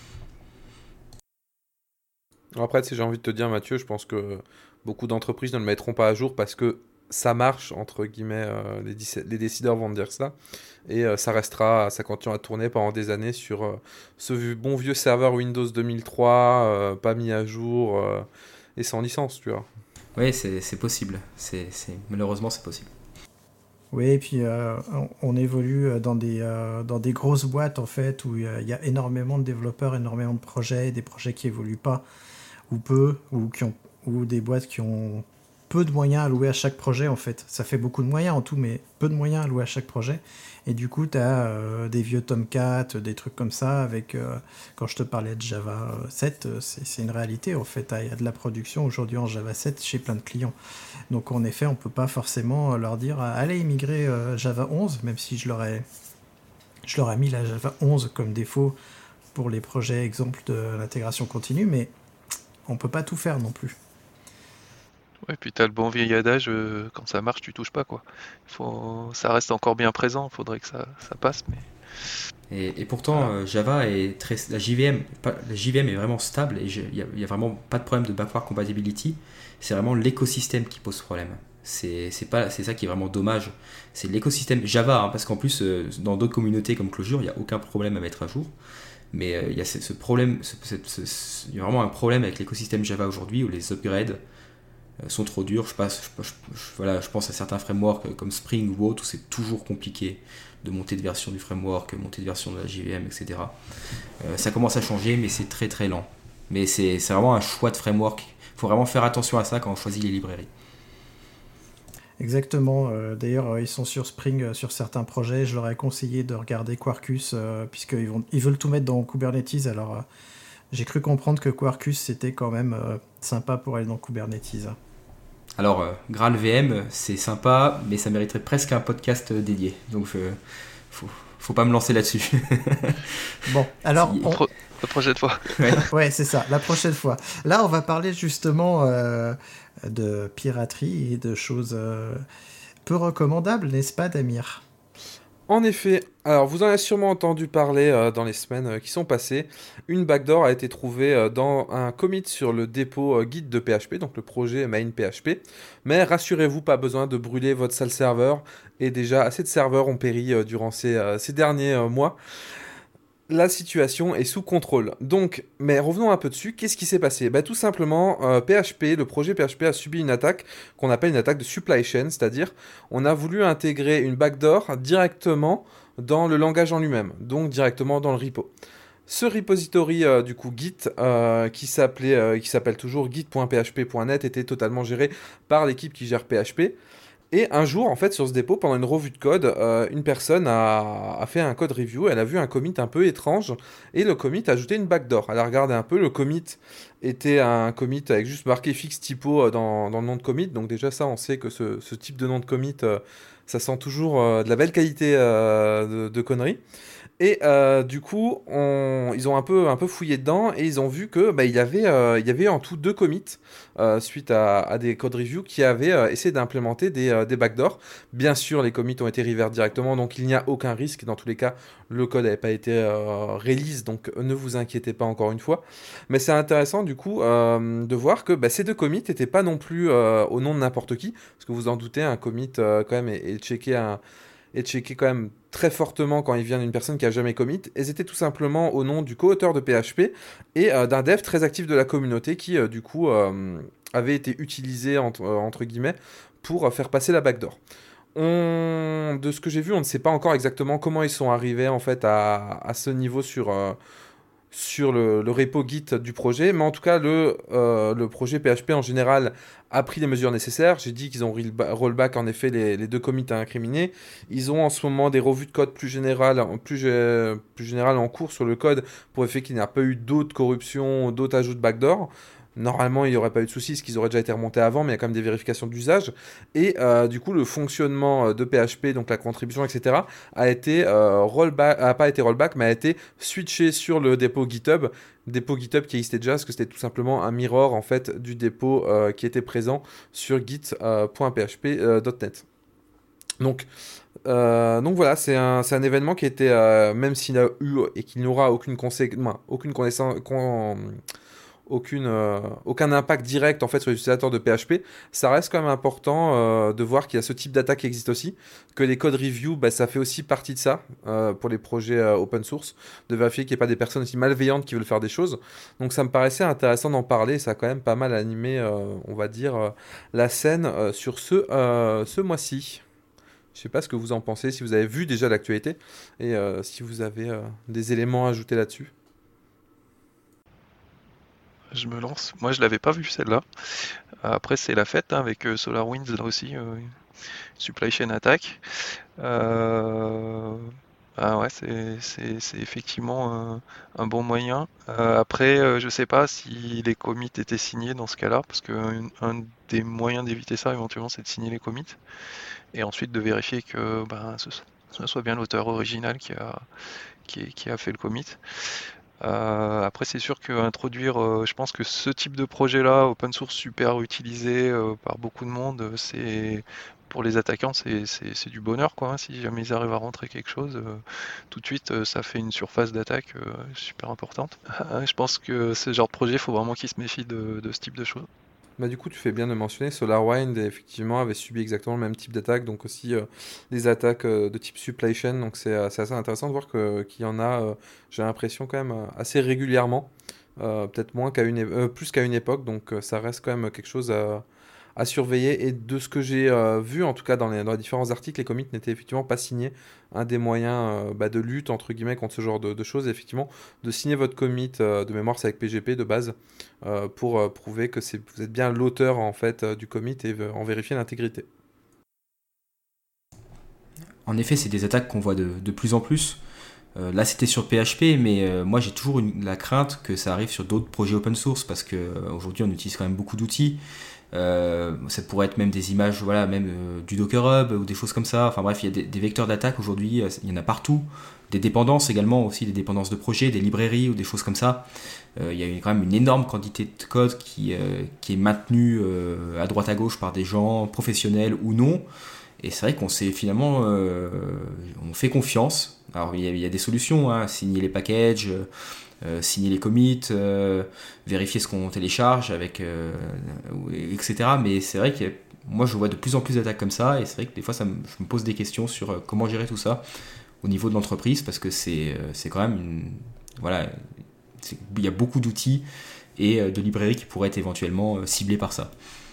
Après, tu sais, j'ai envie de te dire, Mathieu, je pense que beaucoup d'entreprises ne le mettront pas à jour parce que ça marche, entre guillemets, euh, les, dis- les décideurs vont dire ça, et euh, ça restera, ça continue à tourner pendant des années sur euh, ce vieux- bon vieux serveur Windows deux mille trois, euh, pas mis à jour, euh, et sans licence, tu vois. Oui, c'est, c'est possible. C'est, c'est... Malheureusement, c'est possible. Oui, et puis euh, on, on évolue dans des, euh, dans des grosses boîtes en fait où il y, a- il y a énormément de développeurs, énormément de projets, des projets qui évoluent pas ou peu, ou, qui ont, ou des boîtes qui ont peu de moyens alloués à chaque projet en fait. Ça fait beaucoup de moyens en tout, mais peu de moyens alloués à chaque projet. Et du coup, tu as euh, des vieux Tomcat, des trucs comme ça, avec, euh, quand je te parlais de Java sept, euh, c'est, c'est une réalité en fait. Il y a de la production aujourd'hui en Java sept chez plein de clients. Donc en effet, on peut pas forcément leur dire euh, allez immigrer euh, Java onze, même si je leur ai, je leur ai mis la Java onze comme défaut pour les projets exemples de l'intégration continue, mais on peut pas tout faire non plus. Ouais, puis t'as le bon vieil adage, euh, quand ça marche, tu touches pas, quoi. Faut... Ça reste encore bien présent, faudrait que ça, ça passe, mais... Et, et pourtant, Voilà. euh, Java est très. La J V M, pas- la J V M est vraiment stable et il n'y a, y a vraiment pas de problème de backward compatibility. C'est vraiment l'écosystème qui pose problème. C'est, c'est, pas, c'est ça qui est vraiment dommage. C'est l'écosystème Java, hein, parce qu'en plus, euh, dans d'autres communautés comme Clojure, il n'y a aucun problème à mettre à jour. Mais euh, il y a ce, ce problème, ce- ce- ce- ce- il y a vraiment un problème avec l'écosystème Java aujourd'hui où les upgrades euh, sont trop durs. Je, passe, je, je- je- voilà, je pense à certains frameworks euh, comme Spring ou autre où c'est toujours compliqué de monter de version du framework, monter de version de la J V M, et cetera. Euh, ça commence à changer, mais c'est très très lent. Mais c'est, c'est vraiment un choix de framework. Il faut vraiment faire attention à ça quand on choisit les librairies. Exactement. Euh, d'ailleurs, euh, ils sont sur Spring euh, sur certains projets. Je leur ai conseillé de regarder Quarkus, euh, puisqu'ils vont, ils veulent tout mettre dans Kubernetes. Alors, euh, j'ai cru comprendre que Quarkus, c'était quand même euh, sympa pour aller dans Kubernetes. Alors, euh, GraalVM, c'est sympa, mais ça mériterait presque un podcast euh, dédié. Donc, euh, faut, faut pas me lancer là-dessus. Bon, alors... Si- on- Pro- La prochaine fois. Ouais. Ouais, c'est ça, la prochaine fois. Là, on va parler justement euh, de piraterie et de choses euh, peu recommandables, n'est-ce pas, Damir ? En effet, alors vous en avez sûrement entendu parler euh, dans les semaines euh, qui sont passées. Une backdoor a été trouvée euh, dans un commit sur le dépôt euh, guide de P H P, donc le projet main P H P. Mais rassurez-vous, pas besoin de brûler votre sale serveur. Et déjà, assez de serveurs ont péri euh, durant ces, euh, ces derniers euh, mois. La situation est sous contrôle. Donc, mais revenons un peu dessus. Qu'est-ce qui s'est passé? Bah, tout simplement, euh, P H P, le projet P H P a subi une attaque qu'on appelle une attaque de supply chain, c'est-à-dire on a voulu intégrer une backdoor directement dans le langage en lui-même, donc directement dans le repo. Ce repository euh, du coup Git euh, qui s'appelait, euh, qui s'appelle toujours git point p h p point net était totalement géré par l'équipe qui gère P H P. Et un jour, en fait, sur ce dépôt, pendant une revue de code, euh, une personne a, a fait un code review, elle a vu un commit un peu étrange, et le commit a ajouté une backdoor. Elle a regardé un peu, le commit était un commit avec juste marqué fixe typo dans, dans le nom de commit, donc déjà ça, on sait que ce, ce type de nom de commit, euh, ça sent toujours euh, de la belle qualité euh, de, de conneries. Et euh, du coup, on, ils ont un peu, un peu fouillé dedans et ils ont vu que bah, il y avait, euh, il y avait en tout deux commits euh, suite à, à des code reviews qui avaient euh, essayé d'implémenter des, euh, des backdoors. Bien sûr, les commits ont été revert directement, donc il n'y a aucun risque. Dans tous les cas, le code n'avait pas été euh, release, donc ne vous inquiétez pas encore une fois. Mais c'est intéressant du coup euh, de voir que bah, ces deux commits n'étaient pas non plus euh, au nom de n'importe qui, parce que vous en doutez, un commit euh, quand même est, est checké un et checker quand même très fortement quand il vient d'une personne qui a jamais commit. Elles étaient tout simplement au nom du co-auteur de P H P et euh, d'un dev très actif de la communauté qui euh, du coup euh, avait été utilisé entre, euh, entre guillemets pour euh, faire passer la backdoor. On... De ce que j'ai vu, on ne sait pas encore exactement comment ils sont arrivés en fait à, à ce niveau sur euh, sur le, le repo Git du projet, mais en tout cas le, euh, le projet P H P en général a pris les mesures nécessaires. J'ai dit qu'ils ont rollback en effet les, les deux commits à incriminer. Ils ont en ce moment des revues de code plus générales, plus, plus générales en cours sur le code pour le fait qu'il n'y a pas eu d'autres corruptions, d'autres ajouts de backdoor. Normalement, il n'y aurait pas eu de soucis, parce qu'ils auraient déjà été remontés avant, mais il y a quand même des vérifications d'usage. Et euh, du coup, le fonctionnement de P H P, donc la contribution, et cetera, a été euh, rollback, a pas été rollback, mais a été switché sur le dépôt GitHub, dépôt GitHub qui existait déjà, parce que c'était tout simplement un mirror en fait du dépôt euh, qui était présent sur git point p h p point net. Donc, euh, donc voilà, c'est un, c'est un événement qui était, euh, même s'il a eu et qu'il n'y aura aucune, consé- aucune connaissance. Con- aucune, euh, aucun impact direct en fait sur les utilisateurs de P H P, ça reste quand même important euh, de voir qu'il y a ce type d'attaque qui existe aussi, que les code reviews, bah, ça fait aussi partie de ça euh, pour les projets euh, open source, de vérifier qu'il n'y ait pas des personnes aussi malveillantes qui veulent faire des choses. Donc ça me paraissait intéressant d'en parler, ça a quand même pas mal animé, euh, on va dire, euh, la scène euh, sur ce, euh, ce mois-ci. Je ne sais pas ce que vous en pensez, si vous avez vu déjà l'actualité et euh, si vous avez euh, des éléments à ajouter là-dessus. Je me lance. Moi, je l'avais pas vu celle-là. Après, c'est la fête hein, avec euh, SolarWinds là aussi, euh, supply chain attack. Euh... Ah ouais, c'est, c'est, c'est effectivement un, un bon moyen. Euh, après, euh, je sais pas si les commits étaient signés dans ce cas-là, parce que un, un des moyens d'éviter ça éventuellement, c'est de signer les commits et ensuite de vérifier que ben, ce, ce soit bien l'auteur original qui a, qui, qui a fait le commit. Euh, après c'est sûr qu'introduire, euh, je pense que ce type de projet-là, open source super utilisé euh, par beaucoup de monde, euh, c'est pour les attaquants c'est, c'est, c'est du bonheur quoi. Hein, si jamais ils arrivent à rentrer quelque chose, euh, tout de suite euh, ça fait une surface d'attaque euh, super importante. Je pense que ce genre de projet, il faut vraiment qu'ils se méfient de, de ce type de choses. Bah, du coup, tu fais bien de mentionner, SolarWinds effectivement avait subi exactement le même type d'attaque, donc aussi euh, des attaques euh, de type supply chain, donc c'est, euh, c'est assez intéressant de voir que, qu'il y en a, euh, j'ai l'impression quand même euh, assez régulièrement, euh, peut-être moins qu'à une, euh, plus qu'à une époque, donc euh, ça reste quand même quelque chose à, à surveiller. Et de ce que j'ai euh, vu, en tout cas dans les, dans les différents articles, les commits n'étaient effectivement pas signés. Un des moyens euh, bah, de lutte entre guillemets contre ce genre de, de choses, effectivement, de signer votre commit euh, de mémoire, c'est avec P G P de base, euh, pour euh, prouver que c'est, vous êtes bien l'auteur en fait euh, du commit et euh, en vérifier l'intégrité. En effet, c'est des attaques qu'on voit de, de plus en plus. Euh, là, c'était sur P H P, mais euh, moi, j'ai toujours une, la crainte que ça arrive sur d'autres projets open source, parce qu'aujourd'hui, on utilise quand même beaucoup d'outils. Euh, ça pourrait être même des images, voilà, même euh, du Docker Hub ou des choses comme ça. Enfin bref, il y a des, des vecteurs d'attaque aujourd'hui, euh, il y en a partout. Des dépendances également aussi, des dépendances de projets, des librairies ou des choses comme ça. Euh, il y a quand même une énorme quantité de code qui, euh, qui est maintenue euh, à droite à gauche par des gens professionnels ou non. Et c'est vrai qu'on sait finalement, euh, on fait confiance. Alors il y a, il y a des solutions, hein, signer les packages, euh, signer les commits, euh, vérifier ce qu'on télécharge, avec, euh, et cetera. Mais c'est vrai que moi je vois de plus en plus d'attaques comme ça, et c'est vrai que des fois ça me, je me pose des questions sur euh, comment gérer tout ça au niveau de l'entreprise, parce que c'est, euh, c'est quand même une, voilà, c'est, il y a beaucoup d'outils et euh, de librairies qui pourraient être éventuellement euh, ciblées par ça.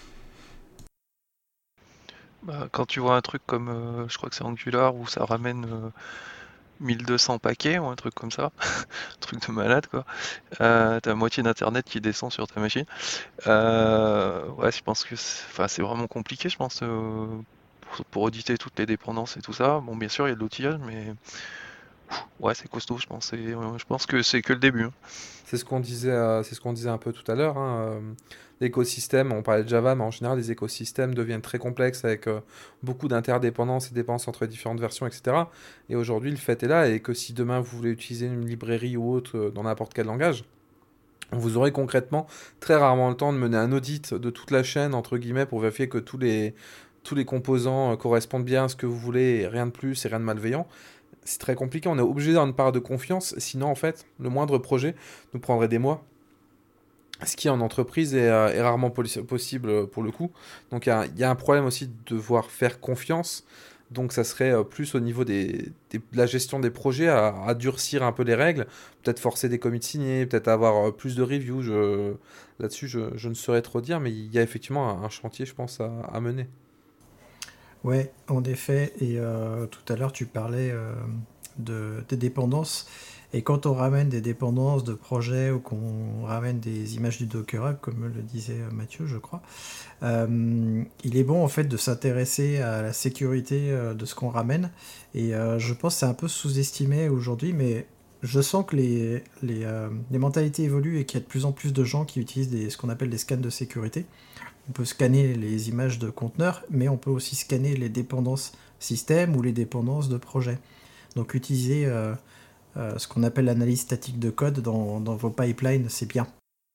Bah, quand tu vois un truc comme, euh, je crois que c'est Angular, où ça ramène euh, mille deux cents paquets ou un truc comme ça, un truc de malade quoi, euh, t'as la moitié d'internet qui descend sur ta machine. Euh, ouais, je pense que c'est, enfin, c'est vraiment compliqué, je pense, euh, pour, pour auditer toutes les dépendances et tout ça. Bon, bien sûr, il y a de l'outillage, mais ouais, c'est costaud, je pense. Et, euh, je pense que c'est que le début. Hein. C'est ce qu'on disait, euh, c'est ce qu'on disait un peu tout à l'heure. Hein, euh, l'écosystème, on parlait de Java, mais en général, les écosystèmes deviennent très complexes avec euh, beaucoup d'interdépendances et dépendances entre les différentes versions, et cetera. Et aujourd'hui, le fait est là, et que si demain vous voulez utiliser une librairie ou autre euh, dans n'importe quel langage, vous aurez concrètement très rarement le temps de mener un audit de toute la chaîne, entre guillemets, pour vérifier que tous les, tous les composants euh, correspondent bien à ce que vous voulez, et rien de plus et rien de malveillant. C'est très compliqué, on est obligé d'avoir une part de confiance, sinon en fait, le moindre projet nous prendrait des mois. Ce qui en entreprise est, euh, est rarement poli- possible pour le coup. Donc il y, y a un problème aussi de devoir faire confiance. Donc ça serait euh, plus au niveau des, des, de la gestion des projets à, à durcir un peu les règles, peut-être forcer des commits signés, peut-être avoir euh, plus de reviews. Je... Là-dessus, je, je ne saurais trop dire, mais il y a effectivement un, un chantier, je pense, à, à mener. Ouais, en effet. Et euh, tout à l'heure, tu parlais euh, de, des dépendances. Et quand on ramène des dépendances de projets ou qu'on ramène des images du Docker Hub, comme le disait Mathieu, je crois, euh, il est bon en fait de s'intéresser à la sécurité euh, de ce qu'on ramène. Et euh, je pense que c'est un peu sous-estimé aujourd'hui, mais je sens que les, les, euh, les mentalités évoluent et qu'il y a de plus en plus de gens qui utilisent des, ce qu'on appelle des scans de sécurité. On peut scanner les images de conteneurs, mais on peut aussi scanner les dépendances système ou les dépendances de projet. Donc utiliser euh, euh, ce qu'on appelle l'analyse statique de code dans, dans vos pipelines, c'est bien.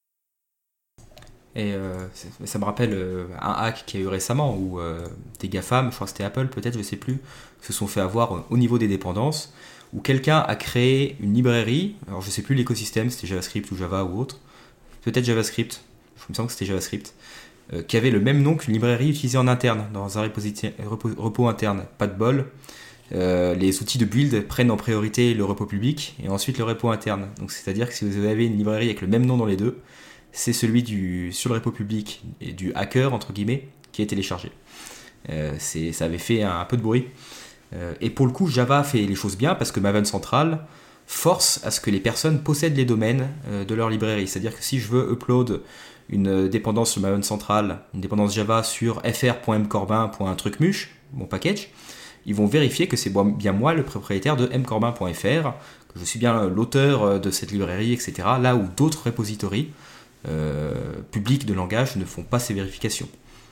Et euh, ça me rappelle euh, un hack qu'il y a eu récemment où euh, des GAFAM, je crois que c'était Apple peut-être, je sais plus, se sont fait avoir euh, au niveau des dépendances, où quelqu'un a créé une librairie, alors je sais plus l'écosystème, c'était JavaScript ou Java ou autre, peut-être JavaScript, il me semble que c'était JavaScript, euh, qui avait le même nom qu'une librairie utilisée en interne, dans un repositi- repos, repos interne. Pas de bol. Euh, les outils de build prennent en priorité le repos public et ensuite le repo interne. Donc c'est-à-dire que si vous avez une librairie avec le même nom dans les deux, c'est celui du, sur le repo public et du hacker, entre guillemets, qui est téléchargé. Euh, c'est, ça avait fait un, un peu de bruit. Euh, et pour le coup, Java fait les choses bien parce que Maven Central force à ce que les personnes possèdent les domaines euh, de leur librairie. C'est-à-dire que si je veux upload une dépendance sur Maven Central, une dépendance Java sur fr.mcorbin.trucmuche, mon package, ils vont vérifier que c'est bien moi le propriétaire de mcorbin.fr, que je suis bien l'auteur de cette librairie, et cetera. Là où d'autres repositories euh, publics de langage ne font pas ces vérifications.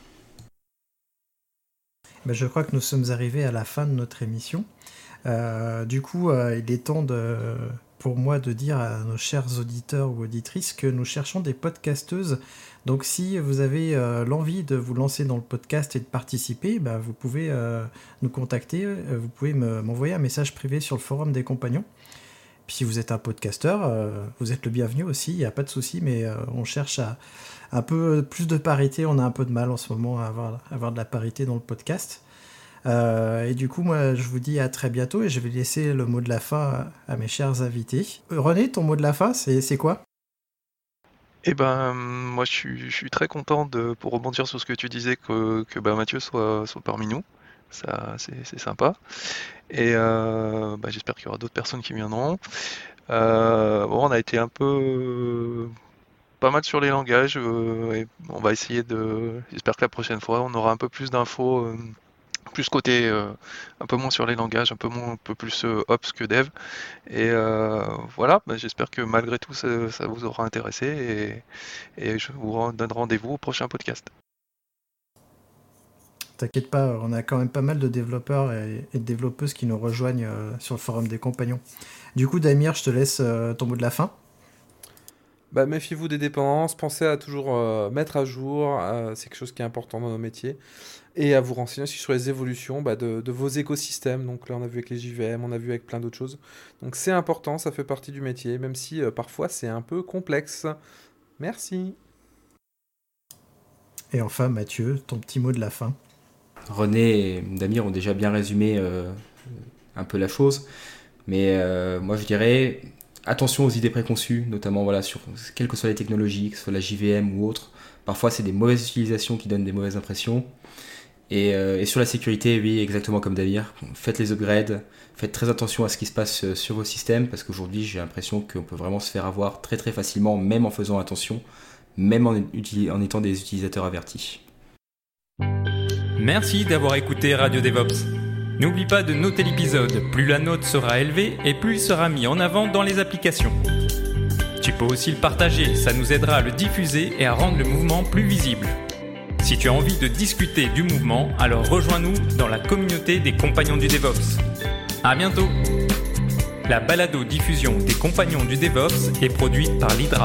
Ben, je crois que nous sommes arrivés à la fin de notre émission. Euh, du coup, euh, il est temps de, pour moi de dire à nos chers auditeurs ou auditrices que nous cherchons des podcasteuses. Donc si vous avez euh, l'envie de vous lancer dans le podcast et de participer, ben, vous pouvez euh, nous contacter, vous pouvez me, m'envoyer un message privé sur le forum des compagnons. Puis si vous êtes un podcasteur, euh, vous êtes le bienvenu aussi, il n'y a pas de souci, mais euh, on cherche à un peu plus de parité, on a un peu de mal en ce moment à avoir, à avoir de la parité dans le podcast. Euh, et du coup, moi, je vous dis à très bientôt et je vais laisser le mot de la fin à, à mes chers invités. Euh, René, ton mot de la fin, c'est, c'est quoi ? Eh ben, moi, je suis, je suis très content de, pour rebondir sur ce que tu disais, que, que bah, Mathieu soit, soit parmi nous. Ça, c'est, c'est sympa. Et euh, bah, j'espère qu'il y aura d'autres personnes qui viendront. Euh, bon, on a été un peu... pas mal sur les langages. Euh, et on va essayer de... J'espère que la prochaine fois, on aura un peu plus d'infos... Euh, plus côté euh, un peu moins sur les langages, un peu moins, un peu plus euh, ops que dev. Et euh, voilà, bah, j'espère que malgré tout ça, ça vous aura intéressé et, et je vous donne rendez-vous au prochain podcast. T'inquiète pas, on a quand même pas mal de développeurs et, et de développeuses qui nous rejoignent euh, sur le forum des compagnons. Du coup, Damir, je te laisse euh, ton mot de la fin. Bah, méfiez-vous des dépendances, pensez à toujours euh, mettre à jour, euh, c'est quelque chose qui est important dans nos métiers, et à vous renseigner aussi sur les évolutions bah, de, de vos écosystèmes. Donc là, on a vu avec les J V M, on a vu avec plein d'autres choses. Donc c'est important, ça fait partie du métier, même si euh, parfois c'est un peu complexe. Merci. Et enfin, Mathieu, ton petit mot de la fin. René et Damir ont déjà bien résumé euh, un peu la chose, mais euh, moi je dirais... Attention aux idées préconçues, notamment voilà, sur quelles que soient les technologies, que ce soit la J V M ou autre. Parfois, c'est des mauvaises utilisations qui donnent des mauvaises impressions. Et, euh, et sur la sécurité, oui, exactement comme Damir, faites les upgrades, faites très attention à ce qui se passe sur vos systèmes, parce qu'aujourd'hui, j'ai l'impression qu'on peut vraiment se faire avoir très très facilement, même en faisant attention, même en, util- en étant des utilisateurs avertis. Merci d'avoir écouté Radio DevOps. N'oublie pas de noter l'épisode, plus la note sera élevée et plus il sera mis en avant dans les applications. Tu peux aussi le partager, ça nous aidera à le diffuser et à rendre le mouvement plus visible. Si tu as envie de discuter du mouvement, alors rejoins-nous dans la communauté des compagnons du DevOps. À bientôt. La balado-diffusion des compagnons du DevOps est produite par l'Hydra.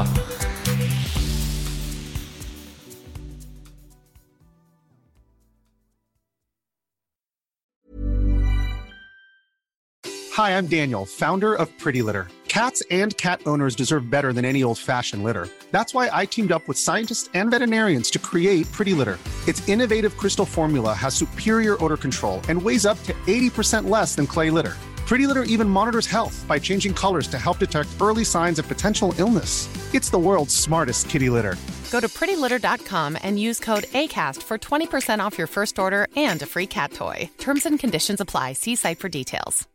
Hi, I'm Daniel, founder of Pretty Litter. Cats and cat owners deserve better than any old-fashioned litter. That's why I teamed up with scientists and veterinarians to create Pretty Litter. Its innovative crystal formula has superior odor control and weighs up to eighty percent less than clay litter. Pretty Litter even monitors health by changing colors to help detect early signs of potential illness. It's the world's smartest kitty litter. Go to pretty litter dot com and use code ACAST for twenty percent off your first order and a free cat toy. Terms and conditions apply. See site for details.